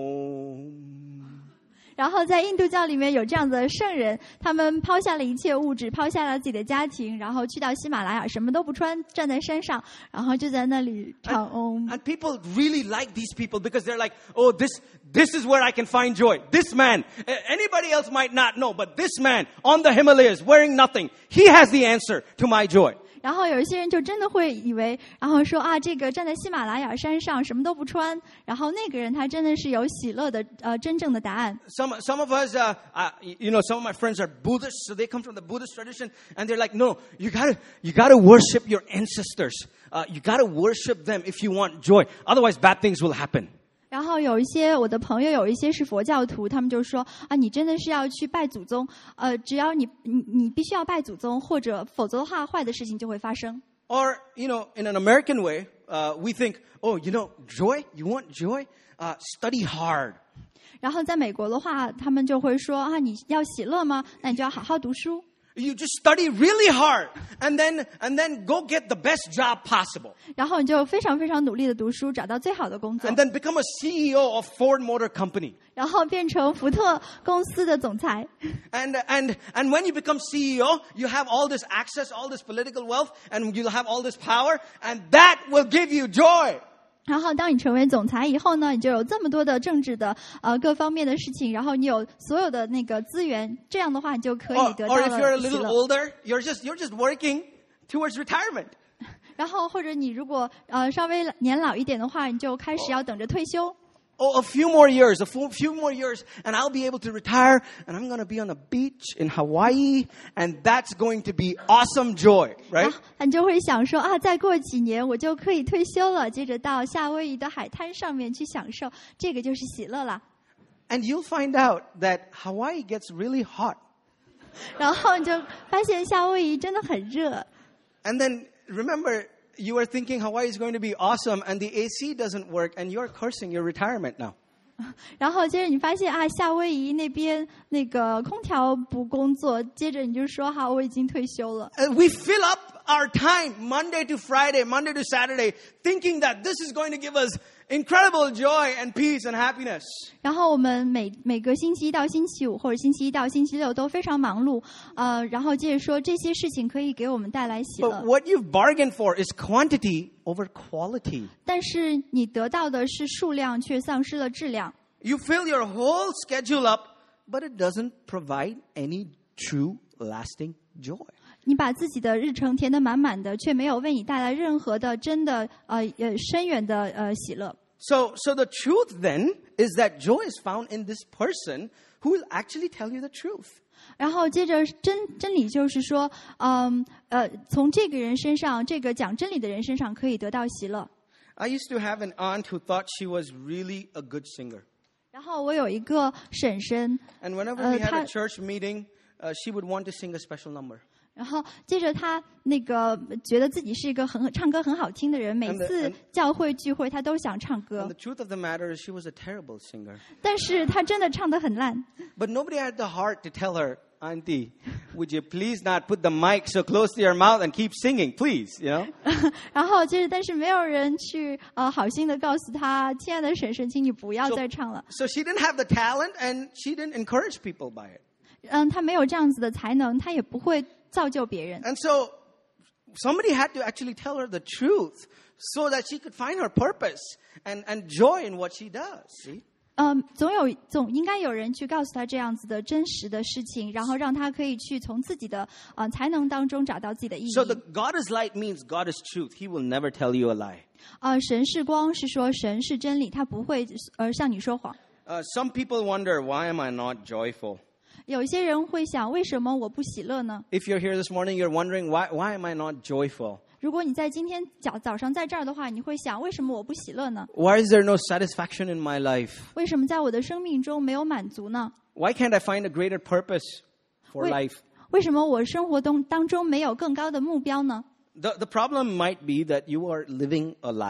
Om. 然后在印度教里面有这样子的圣人，他们抛下了一切物质，抛下了自己的家庭，然后去到喜马拉雅，什么都不穿，站在山上，然后就在那里唱嗡。 And people really like these people because they're like, oh, this this is where I can find joy. This man, anybody else might not know, but this man on the Himalayas wearing nothing, he has the answer to my joy. 然后有一些人就真的会以为，然后说啊，这个站在喜马拉雅山上什么都不穿，然后那个人他真的是有喜乐的呃真正的答案。 Some some of us, uh, uh, you know, some of my friends are Buddhists, so they come from the Buddhist tradition, and they're like, no, you gotta you gotta worship your ancestors. Uh, you gotta worship them if you want joy. Otherwise, bad things will happen. 然后有一些我的朋友有一些是佛教徒，他们就说啊，你真的是要去拜祖宗，呃，只要你你你必须要拜祖宗，或者否则的话，坏的事情就会发生。 Or, you know, in an American way, uh, we think, oh, you know, joy? You want joy? Uh, study hard. 然后在美国的话，他们就会说啊，你要喜乐吗？那你就要好好读书。 You just study really hard, and then and then go get the best job possible. 然后你就非常非常努力的读书，找到最好的工作， And then become a C E O of Ford Motor Company. 然后变成福特公司的总裁。 And and and when you become C E O, you have all this access, all this political wealth, and you'll have all this power, and that will give you joy. 然后当你成为总裁以后呢，你就有这么多的政治的呃各方面的事情，然后你有所有的那个资源，这样的话你就可以 Or, 得到 or if you're a 了喜 little 乐。 older, you're just you're just working towards retirement. 然后或者你如果呃稍微年老一点的话，你就开始要等着退休。 Oh, a few more years, a few, few more years, and I'll be able to retire, and I'm going to be on a beach in Hawaii, and that's going to be awesome joy, right? 啊，你就会想说啊，再过几年我就可以退休了，接着到夏威夷的海滩上面去享受，这个就是喜乐了。 And you'll find out that Hawaii gets really hot. 然后你就发现夏威夷真的很热。 And then remember, you were thinking Hawaii is going to be awesome, and the A C doesn't work, and you're cursing your retirement now. 然后接着你发现啊，夏威夷那边那个空调不工作，接着你就说好，我已经退休了。 And we fill up our time Monday to Friday, Monday to Saturday, thinking that this is going to give us incredible joy and peace and happiness. 然后我们每每个星期一到星期五或者星期一到星期六都非常忙碌，呃，然后接着说这些事情可以给我们带来喜 But 乐， what you've bargained for is quantity over quality. 但是你得到的是数量，却丧失了质量。 You fill your whole schedule up, but it doesn't provide any true lasting joy. 你把自己的日程填得满满的，却没有为你带来任何的真的呃呃深远的呃喜乐。 So, so the truth then is that joy is found in this person who will actually tell you the truth. 然后接着真真理就是说，嗯呃，从这个人身上，这个讲真理的人身上可以得到喜乐。 I used to have an aunt who thought she was really a good singer. 然后我有一个婶婶， And whenever we had a church meeting, uh, she would want to sing a special number. 然后接着她那个觉得自己是一个很唱歌很好听的人，每 And the- 次 and- 教会聚会她都想唱 And 歌 the，truth of the matter is she was a terrible singer. 但是她真的唱得很烂。 But nobody had the heart to tell her, Auntie, would you please not put the mic so close to your mouth and keep singing, please, you know? 然后接着，但是没有人去呃好心的告诉她，亲爱的婶婶，请你不要 So- 再唱了。 So she didn't have the talent and she didn't encourage people by it. 嗯，她没有这样子的才能，她也不会造就别人。 And so somebody had to actually tell her the truth so that she could find her purpose and, and joy in what she does. See? 嗯，总有总应该有人去告诉他这样子的真实的事情，然后让他可以去从自己的呃才能当中找到自己的意义。 So the God is light means God is truth. He will never tell you a lie. 呃，神是光，是说神是真理，他不会呃向你说谎。 Uh, some people wonder, why am I not joyful? 有一些人会想，为什么我不喜乐呢？ If you're here this morning, you're wondering, why, why am I not joyful? 如果你在今天早早上在这儿的话，你会想，为什么我不喜乐呢？ Why is there no satisfaction in my life? 为什么在我的生命中没有满足呢？ Why can't I find a greater purpose for 为 life? 为什么我生活中当中没有更高的目标呢？ The, the problem might be that you are living a lie.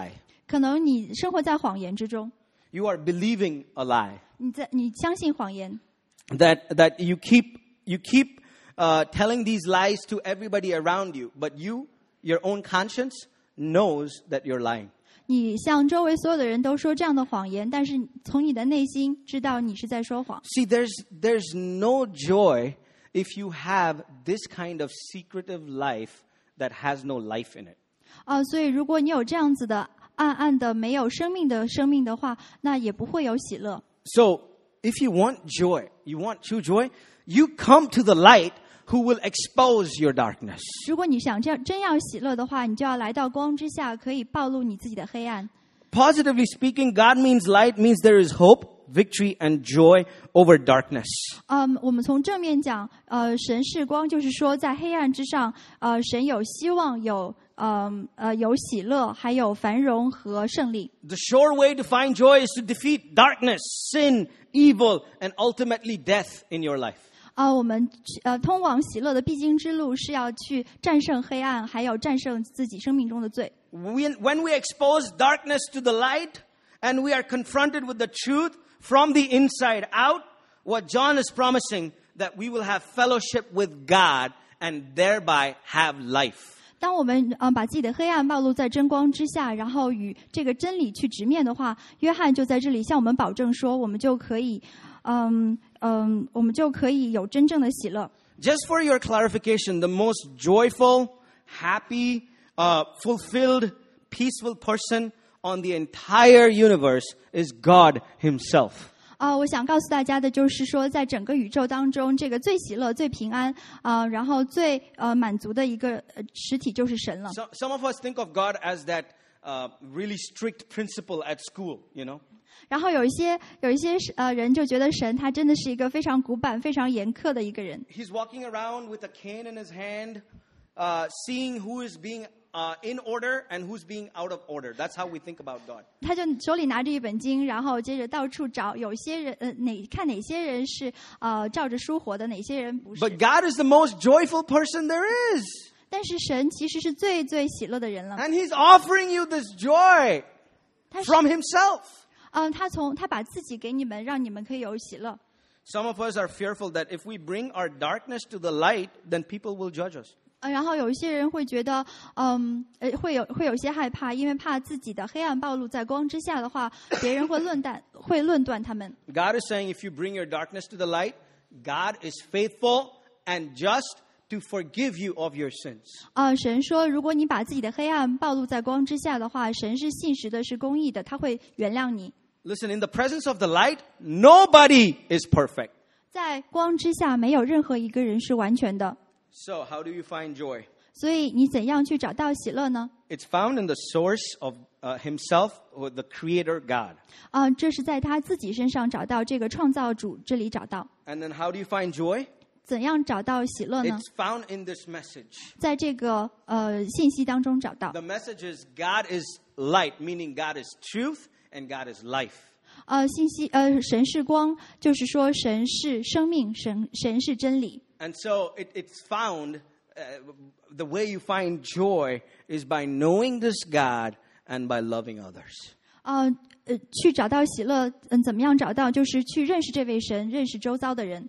可能你生活在谎言之中， You are believing a lie. 你在你相信谎言， That that you keep you keep uh, telling these lies to everybody around you, but you, your own conscience, knows that you're lying. 你向周围所有的人都说这样的谎言，但是从你的内心知道你是在说谎。 See, there's there's no joy if you have this kind of secretive life that has no life in it. 啊、所以如果你有这样子的暗暗的没有生命的生命的话，那也不会有喜乐。 So, if you want joy, you want true joy, you come to the light who will expose your darkness. 如果你想这样真要喜乐的话，你就要来到光之下，可以暴露你自己的黑暗。 Positively speaking, God means light, means there is hope, victory, and joy over darkness. 嗯，我们从正面讲，呃，神是光，就是说在黑暗之上，呃，神有希望，有嗯呃有喜乐，还有繁荣和胜利。 The sure way to find joy is to defeat darkness, sin, evil, and ultimately death in your life. 啊、我们呃通往喜乐的必经之路是要去战胜黑暗，还有战胜自己生命中的罪。 When, when we expose darkness to the light and we are confronted with the truth from the inside out, what John is promising, that we will have fellowship with God and thereby have life. 当我们呃把自己的黑暗暴露在真光之下，然后与这个真理去直面的话，约翰就在这里向我们保证说，我们就可以，嗯嗯，我们就可以有真正的喜乐。 Just for your clarification, the most joyful, happy, uh, fulfilled, peaceful person on the entire universe is God Himself. 啊、我想告诉大家的就是说，在整个宇宙当中，这个最喜乐、最平安啊、然后最呃满足的一个呃实体就是神了。 So, some of us think of God as that uh, really strict principal at school, you know. 然后有一些有一些呃人就觉得神他真的是一个非常古板、非常严苛的一个人。 He's walking around with a cane in his hand, uh, seeing who is being uh, in order and who's being out of order. That's how we think about God. 他就手里拿着一本经，然后接着到处找有些人呃哪看哪些人是呃照着书活的，哪些人不是。 But God is the most joyful person there is. 但是神其实是最最喜乐的人了。 And He's offering you this joy 他是 from Himself. 嗯、他从他把自己给你们，让你们可以有喜乐。 Some of us are fearful that if we bring our darkness to the light, then people will judge us. 呃，然后有一些人会觉得，嗯，呃，会有会有些害怕，因为怕自己的黑暗暴露在光之下的话，别人会论断，会论断他们。 God is saying if you bring your darkness to the light, God is faithful and just to forgive you of your sins. 啊、神说，如果你把自己的黑暗暴露在光之下的话，神是信实的，是公义的，他会原谅你。 Listen, in the presence of the light, nobody is perfect. 在光之下，没有任何一个人是完全的。 So how do you find joy? 所以你怎样去找到喜乐呢？ It's found in the source of uh, Himself, or the Creator God. 啊、这是在他自己身上找到，这个创造主这里找到。 And then how do you find joy? 怎样找到喜乐呢？ It's found in this message. 在这个呃信息当中找到。 The message is God is light, meaning God is truth and God is life. 呃，信息呃，神是光，就是说神是生命，神神是真理。 And so it, it's found, uh, the way you find joy is by knowing this God and by loving others. 呃呃，去找到喜乐，嗯，怎么样找到？就是去认识这位神，认识周遭的人。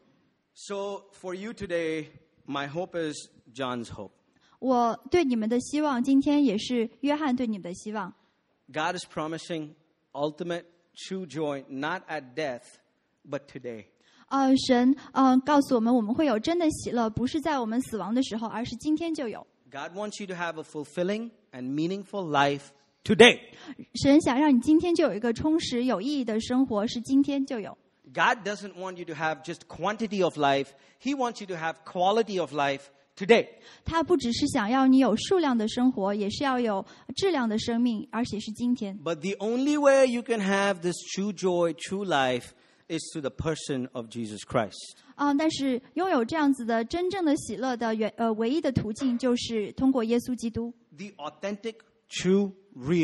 So for you today, my hope is John's hope. 我对你们的希望，今天也是约翰对你们的希望。 God is promising ultimate true joy, not at death, but today. 呃，神呃告诉我们，我们会有真的喜乐，不是在我们死亡的时候，而是今天就有。 God wants you to have a fulfilling and meaningful life today. 神想让你今天就有一个充实有意义的生活，是今天就有。 God doesn't want you to have just quantity of life. He wants you to have quality of life today. 他不只是想要你有数量的生活，也是要有质量的生命，而且是今天。 But the only way you can have this true joy, true life, is through the person of Jesus Christ. 啊、但是拥有这样子的真正的喜乐的原呃唯一的途径，就是通过耶稣基督。 The authentic, true, real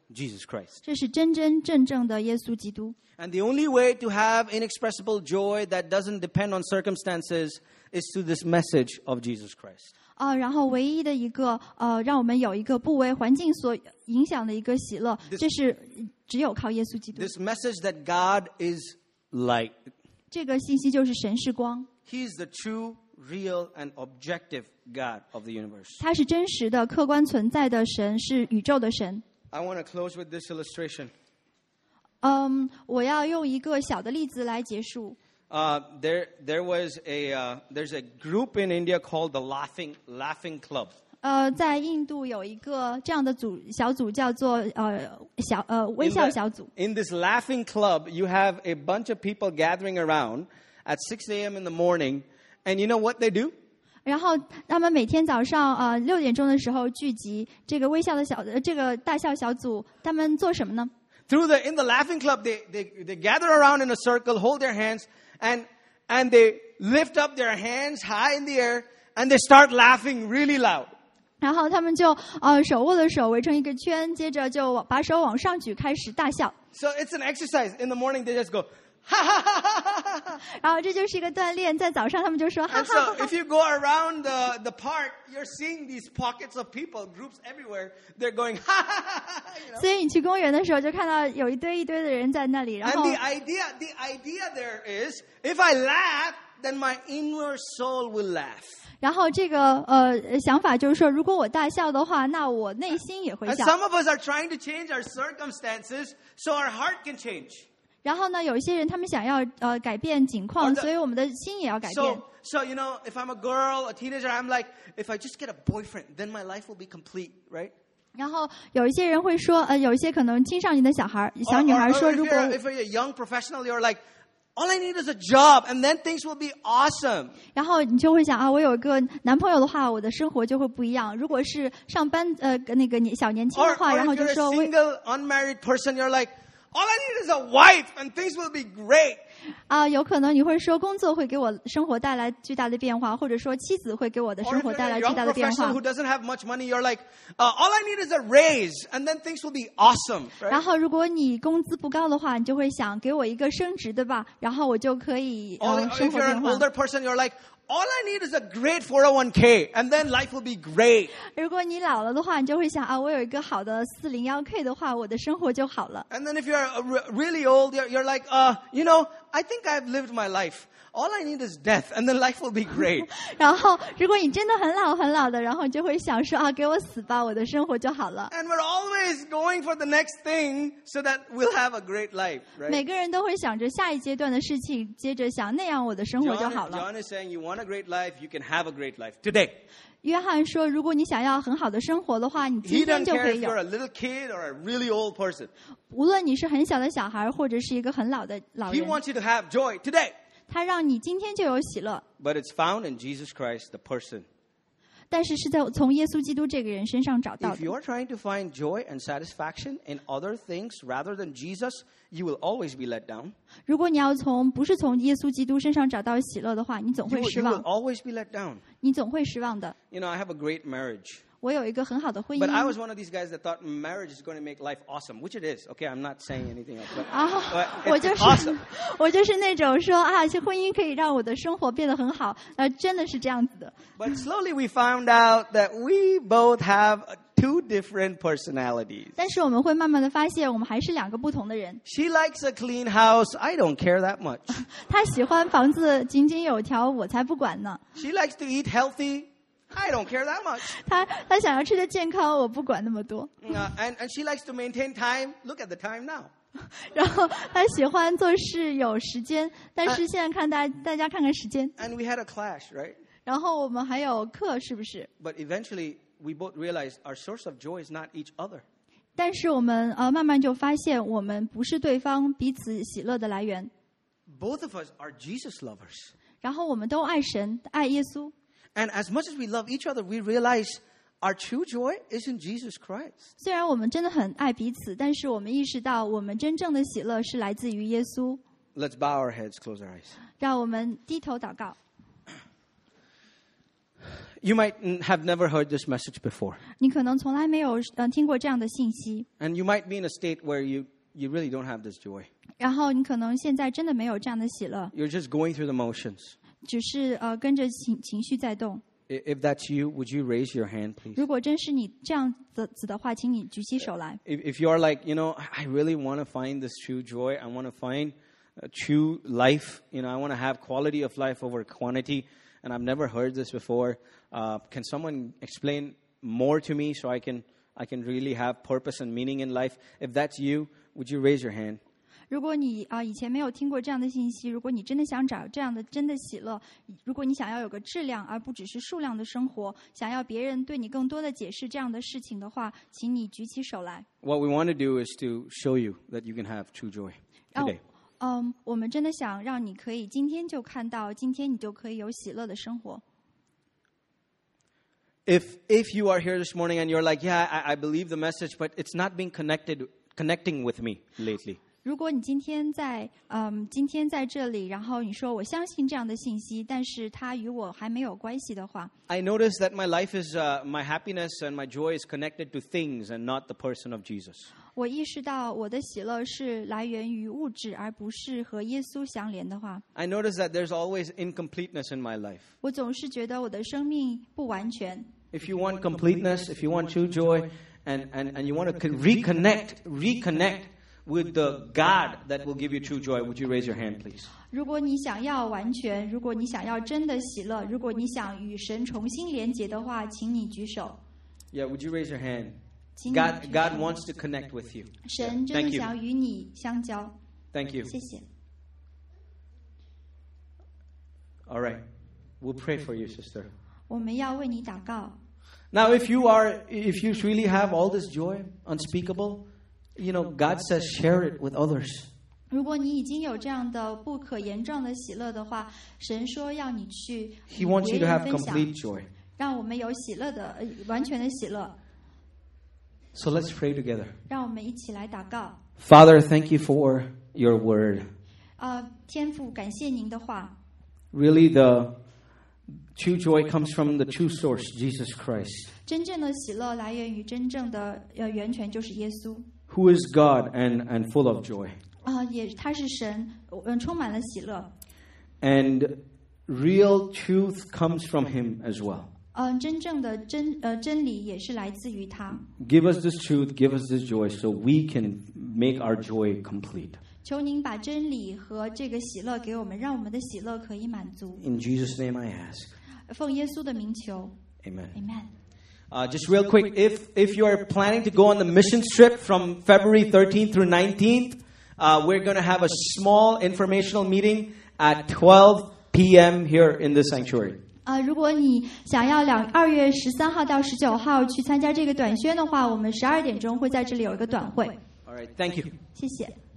Jesus Christ. 这是真真正正的耶稣基督。 And the only way to have inexpressible joy that doesn't depend on circumstances is through this message of Jesus Christ. 啊、然后唯一的一个呃，让我们有一个不为环境所影响的一个喜乐， This- 这是只有靠耶稣基督。 This message that God is light. 这个信息就是神是光， He is the true, real, and objective God of the universe. 他是真实的、客观存在的神，是宇宙的神。 I want to close with this illustration. 嗯，我要用一个小的例子来结束。 Uh, there, there was a, uh, there's a group in India called the Laughing, Laughing Club. 呃，在印度有一个这样的组小组，叫做呃小呃微 In 笑 the- 小组。 in this Laughing Club, you have a bunch of people gathering around at six a.m. in the morning, and you know what they do? 然后他们每天早上呃六点钟的时候聚集，这个微笑的小呃这个大笑小组，他们做什么呢？ Through the in the Laughing Club, they, they, they gather around in a circle, hold their hands, and, and they lift up their hands high in the air, and they start laughing really loud. 然后他们就呃手握着手围成一个圈，接着就往把手往上举，开始大笑。 So it's an exercise. In the morning, they just go, ha ha ha ha ha ha. 然后这就是一个锻炼，在早上他们就说哈 And 哈 so 哈哈 if you go around the, the park, you're seeing these pockets of people, groups everywhere. They're going, ha ha ha ha, you know. 所以你去公园的时候，就看到有一堆一堆的人在那里，然 And 后 the idea, the idea there is, if I laugh, then my inner soul will laugh. 然后这个呃想法就是说，如果我大笑的话，那我内心也会 And 笑。 some of us are trying to change our circumstances so our heart can change. 然后呢，有一些人他们想要呃改变境况， Or the- 所以我们的心也要改变。 So, so you know, if I'm a girl, a teenager, I'm like, if I just get a boyfriend, then my life will be complete, right? 然后有一些人会说，呃，有一些可能青少年的小孩、 Or, 小女 or- 孩 or 说， if 如 you're, 果 if you're a young professional, you're like, all I need is a job, and then things will be awesome. 然后你就会想啊，我有一个男朋友的话，我的生活就会不一样。如果是上班呃那个年小年轻 Or, 的话， or 然后 if 就 you're 说 a 我 single, unmarried person, you're like, all I need is a wife, and things will be great. 啊，有可能你会说工作会给我生活带来巨大的变化，或者说妻子会给我的 Or 生 if 活 you're 带 a 来巨 young 大的变 professional 化 who。doesn't have much money, you're like, uh, all I need is a raise, and then things will be awesome, 然 right? 后如果你工资不高的话，你就会想给我一个升职，对吧？然后我就可以 Or 呃生 if 活 you're 变 an 化。 older person, you're like, all I need is a great four oh one k, and then life will be great. 如果你老了的话，你就会想啊，我有一个好的四零幺 k 的话，我的生活就好了。 And then if you're uh, re- really old, you're, you're like, uh, you know, I think I've lived my life. All I need is death, and then life will be great. 然后，如果你真的很老很老的，然后你就会想说啊，给我死吧，我的生活就好了。 And we're always going for the next thing so that we'll have a great life, 每 right? 个人都会想着下一阶段的事情，接着想那样我的生活就 John, 好了。 John is saying, you want a great life, you can have a great life today. 约翰说，如果你想要很好的生活的话，你 He 今天 doesn't 就 care 可 if 以有 you're。a little kid or a really old person. 无论你是很小的小孩，或者是一个很老的老 He 人， wants you to have joy today. 他让你今天就有喜乐， But it's found in Jesus Christ, the person. 但是是在从耶稣基督这个人身上找到 If 的。 you're trying to find joy and satisfaction in other things rather than Jesus, you will always be let down. 如果你要从不是从耶稣基督身上找到喜乐的话，你总 You 会 will, 失 you will 望， always be let down. 你总会失望的。 You know, I have a great marriage. 我有一个很好的婚 But I 姻 was one of these guys that thought marriage is going to make life awesome, which it is. Okay, I'm not saying anything else. But, 啊 but， 我 it's 就是 awesome. 我就是那种说啊，这婚姻可以让我的生活变得很好，呃，真的是这样子的。 But slowly we found out that we both have uh, two different personalities. 但是我们会慢慢的发现，我们还是两个不同的人。 She likes a clean house. I don't care that much. 他喜欢房子井井有条，我才不管呢。 She likes to eat healthy. I don't care that much. 他他想要吃的健康，我不管那么多。 Uh, and, and she likes to maintain time. Look at the time now. 然后他喜欢做事有时间，但是现在看大大家看看时间。 And we had a clash, right? 然后我们还有课，是不是？ But eventually, we both realized our source of joy is not each other. 但是我们呃慢慢就发现，我们不是对方彼此喜乐的来源。 Both of us are Jesus lovers. 然后我们都爱神，爱耶稣。 And as much as we love each other, we realize our true joy is in Jesus Christ. 虽然我们真的很爱彼此，但是我们意识到，我们真正的喜乐是来自于耶稣。 Let's bow our heads, close our eyes. 让我们低头祷告。 You might have never heard this message before. 你可能从来没有呃听过这样的信息， And you might be in a state where you, you really don't have this joy. 然后你可能现在真的没有这样的喜乐， You're just going through the motions. 只是呃跟着情情绪在动。 I- If that's you, would you raise your hand, please? 如果真是你这样子子的话，请你举起手来。 If, if you're like, you know, I really want to find this true joy. I want to find uh, true life. You know, I want to have quality of life over quantity. And I've never heard this before. Uh, can someone explain more to me so I can I can really have purpose and meaning in life? If that's you, would you raise your hand? 如果你啊、呃、以前没有听过这样的信息，如果你真的想找这样的真的喜乐，如果你想要有个质量而不只是数量的生活，想要别人对你更多的解释这样的事情的话，请你举起手来。 What we want to do is to show you that you can have true joy 让 today. 嗯，我们真的想让你可以今天就看到，今天你就可以有喜乐的生活。 If if you are here this morning and you're like, yeah, I, I believe the message, but it's not being connected connecting with me lately. 如果你今天在嗯今天在这里，然后你说我相信这样的信息，但是它与我还没有关系的话， I notice that my life is, uh, my happiness and my joy is connected to things and not the person of Jesus. 我意识到我的喜乐是来源于物质，而不是和耶稣相连的话， I notice that there's always incompleteness in my life. 我总是觉得我的生命不完全。 If you want completeness, if you want true joy, and, and, and you want to con- reconnect, reconnect with the God that will give you true joy, would you raise your hand, please? 如果你想要完全，如果你想要真的喜乐，如果你想与神重新连结的话，请你举手。 Yeah, would you raise your hand? 请你 God, 举 God 手。 wants to connect with you. 神真 Thank 的 you. 想与你相交。 Thank you. 谢谢。 All right. We'll pray for you, sister. 我们要为你祷告。 Now, if you are, if you really have all this joy, unspeakable, you know, God says share it with others. 如果你已经有这样的不可言状的喜乐的话，神说要你去 He 与 wants 别 you to 人 have 分享， complete joy. 让我们有喜乐的、呃、完全的喜乐。 So let's pray together. 让我们一起来祷告。 Father, thank you for your word. 呃，天父，感谢您的话。 Really, the true joy comes from the true source, Jesus Christ, 真正的喜乐来源于真正的呃源泉，就是耶稣。 who is God and, and full of joy. 啊、也他是神，嗯，充满了喜乐。 And real truth comes from him as well. 嗯、真正的真呃真理也是来自于他。 Give us this truth, give us this joy, so we can make our joy complete. 求您把真理和这个喜乐给我们，让我们的喜乐可以满足。 In Jesus' name I ask. 奉耶稣的名求 Amen. ，Amen。 Uh, just real quick, if, if you are planning to go on the mission trip from February thirteenth through nineteenth, uh, we're going to have a small informational meeting at twelve p.m. here in this sanctuary. 啊、如果你想要两二月十三号到十九号去参加这个短宣的话，我们十二点钟会在这里有一个短会。 All right, thank you. 谢谢。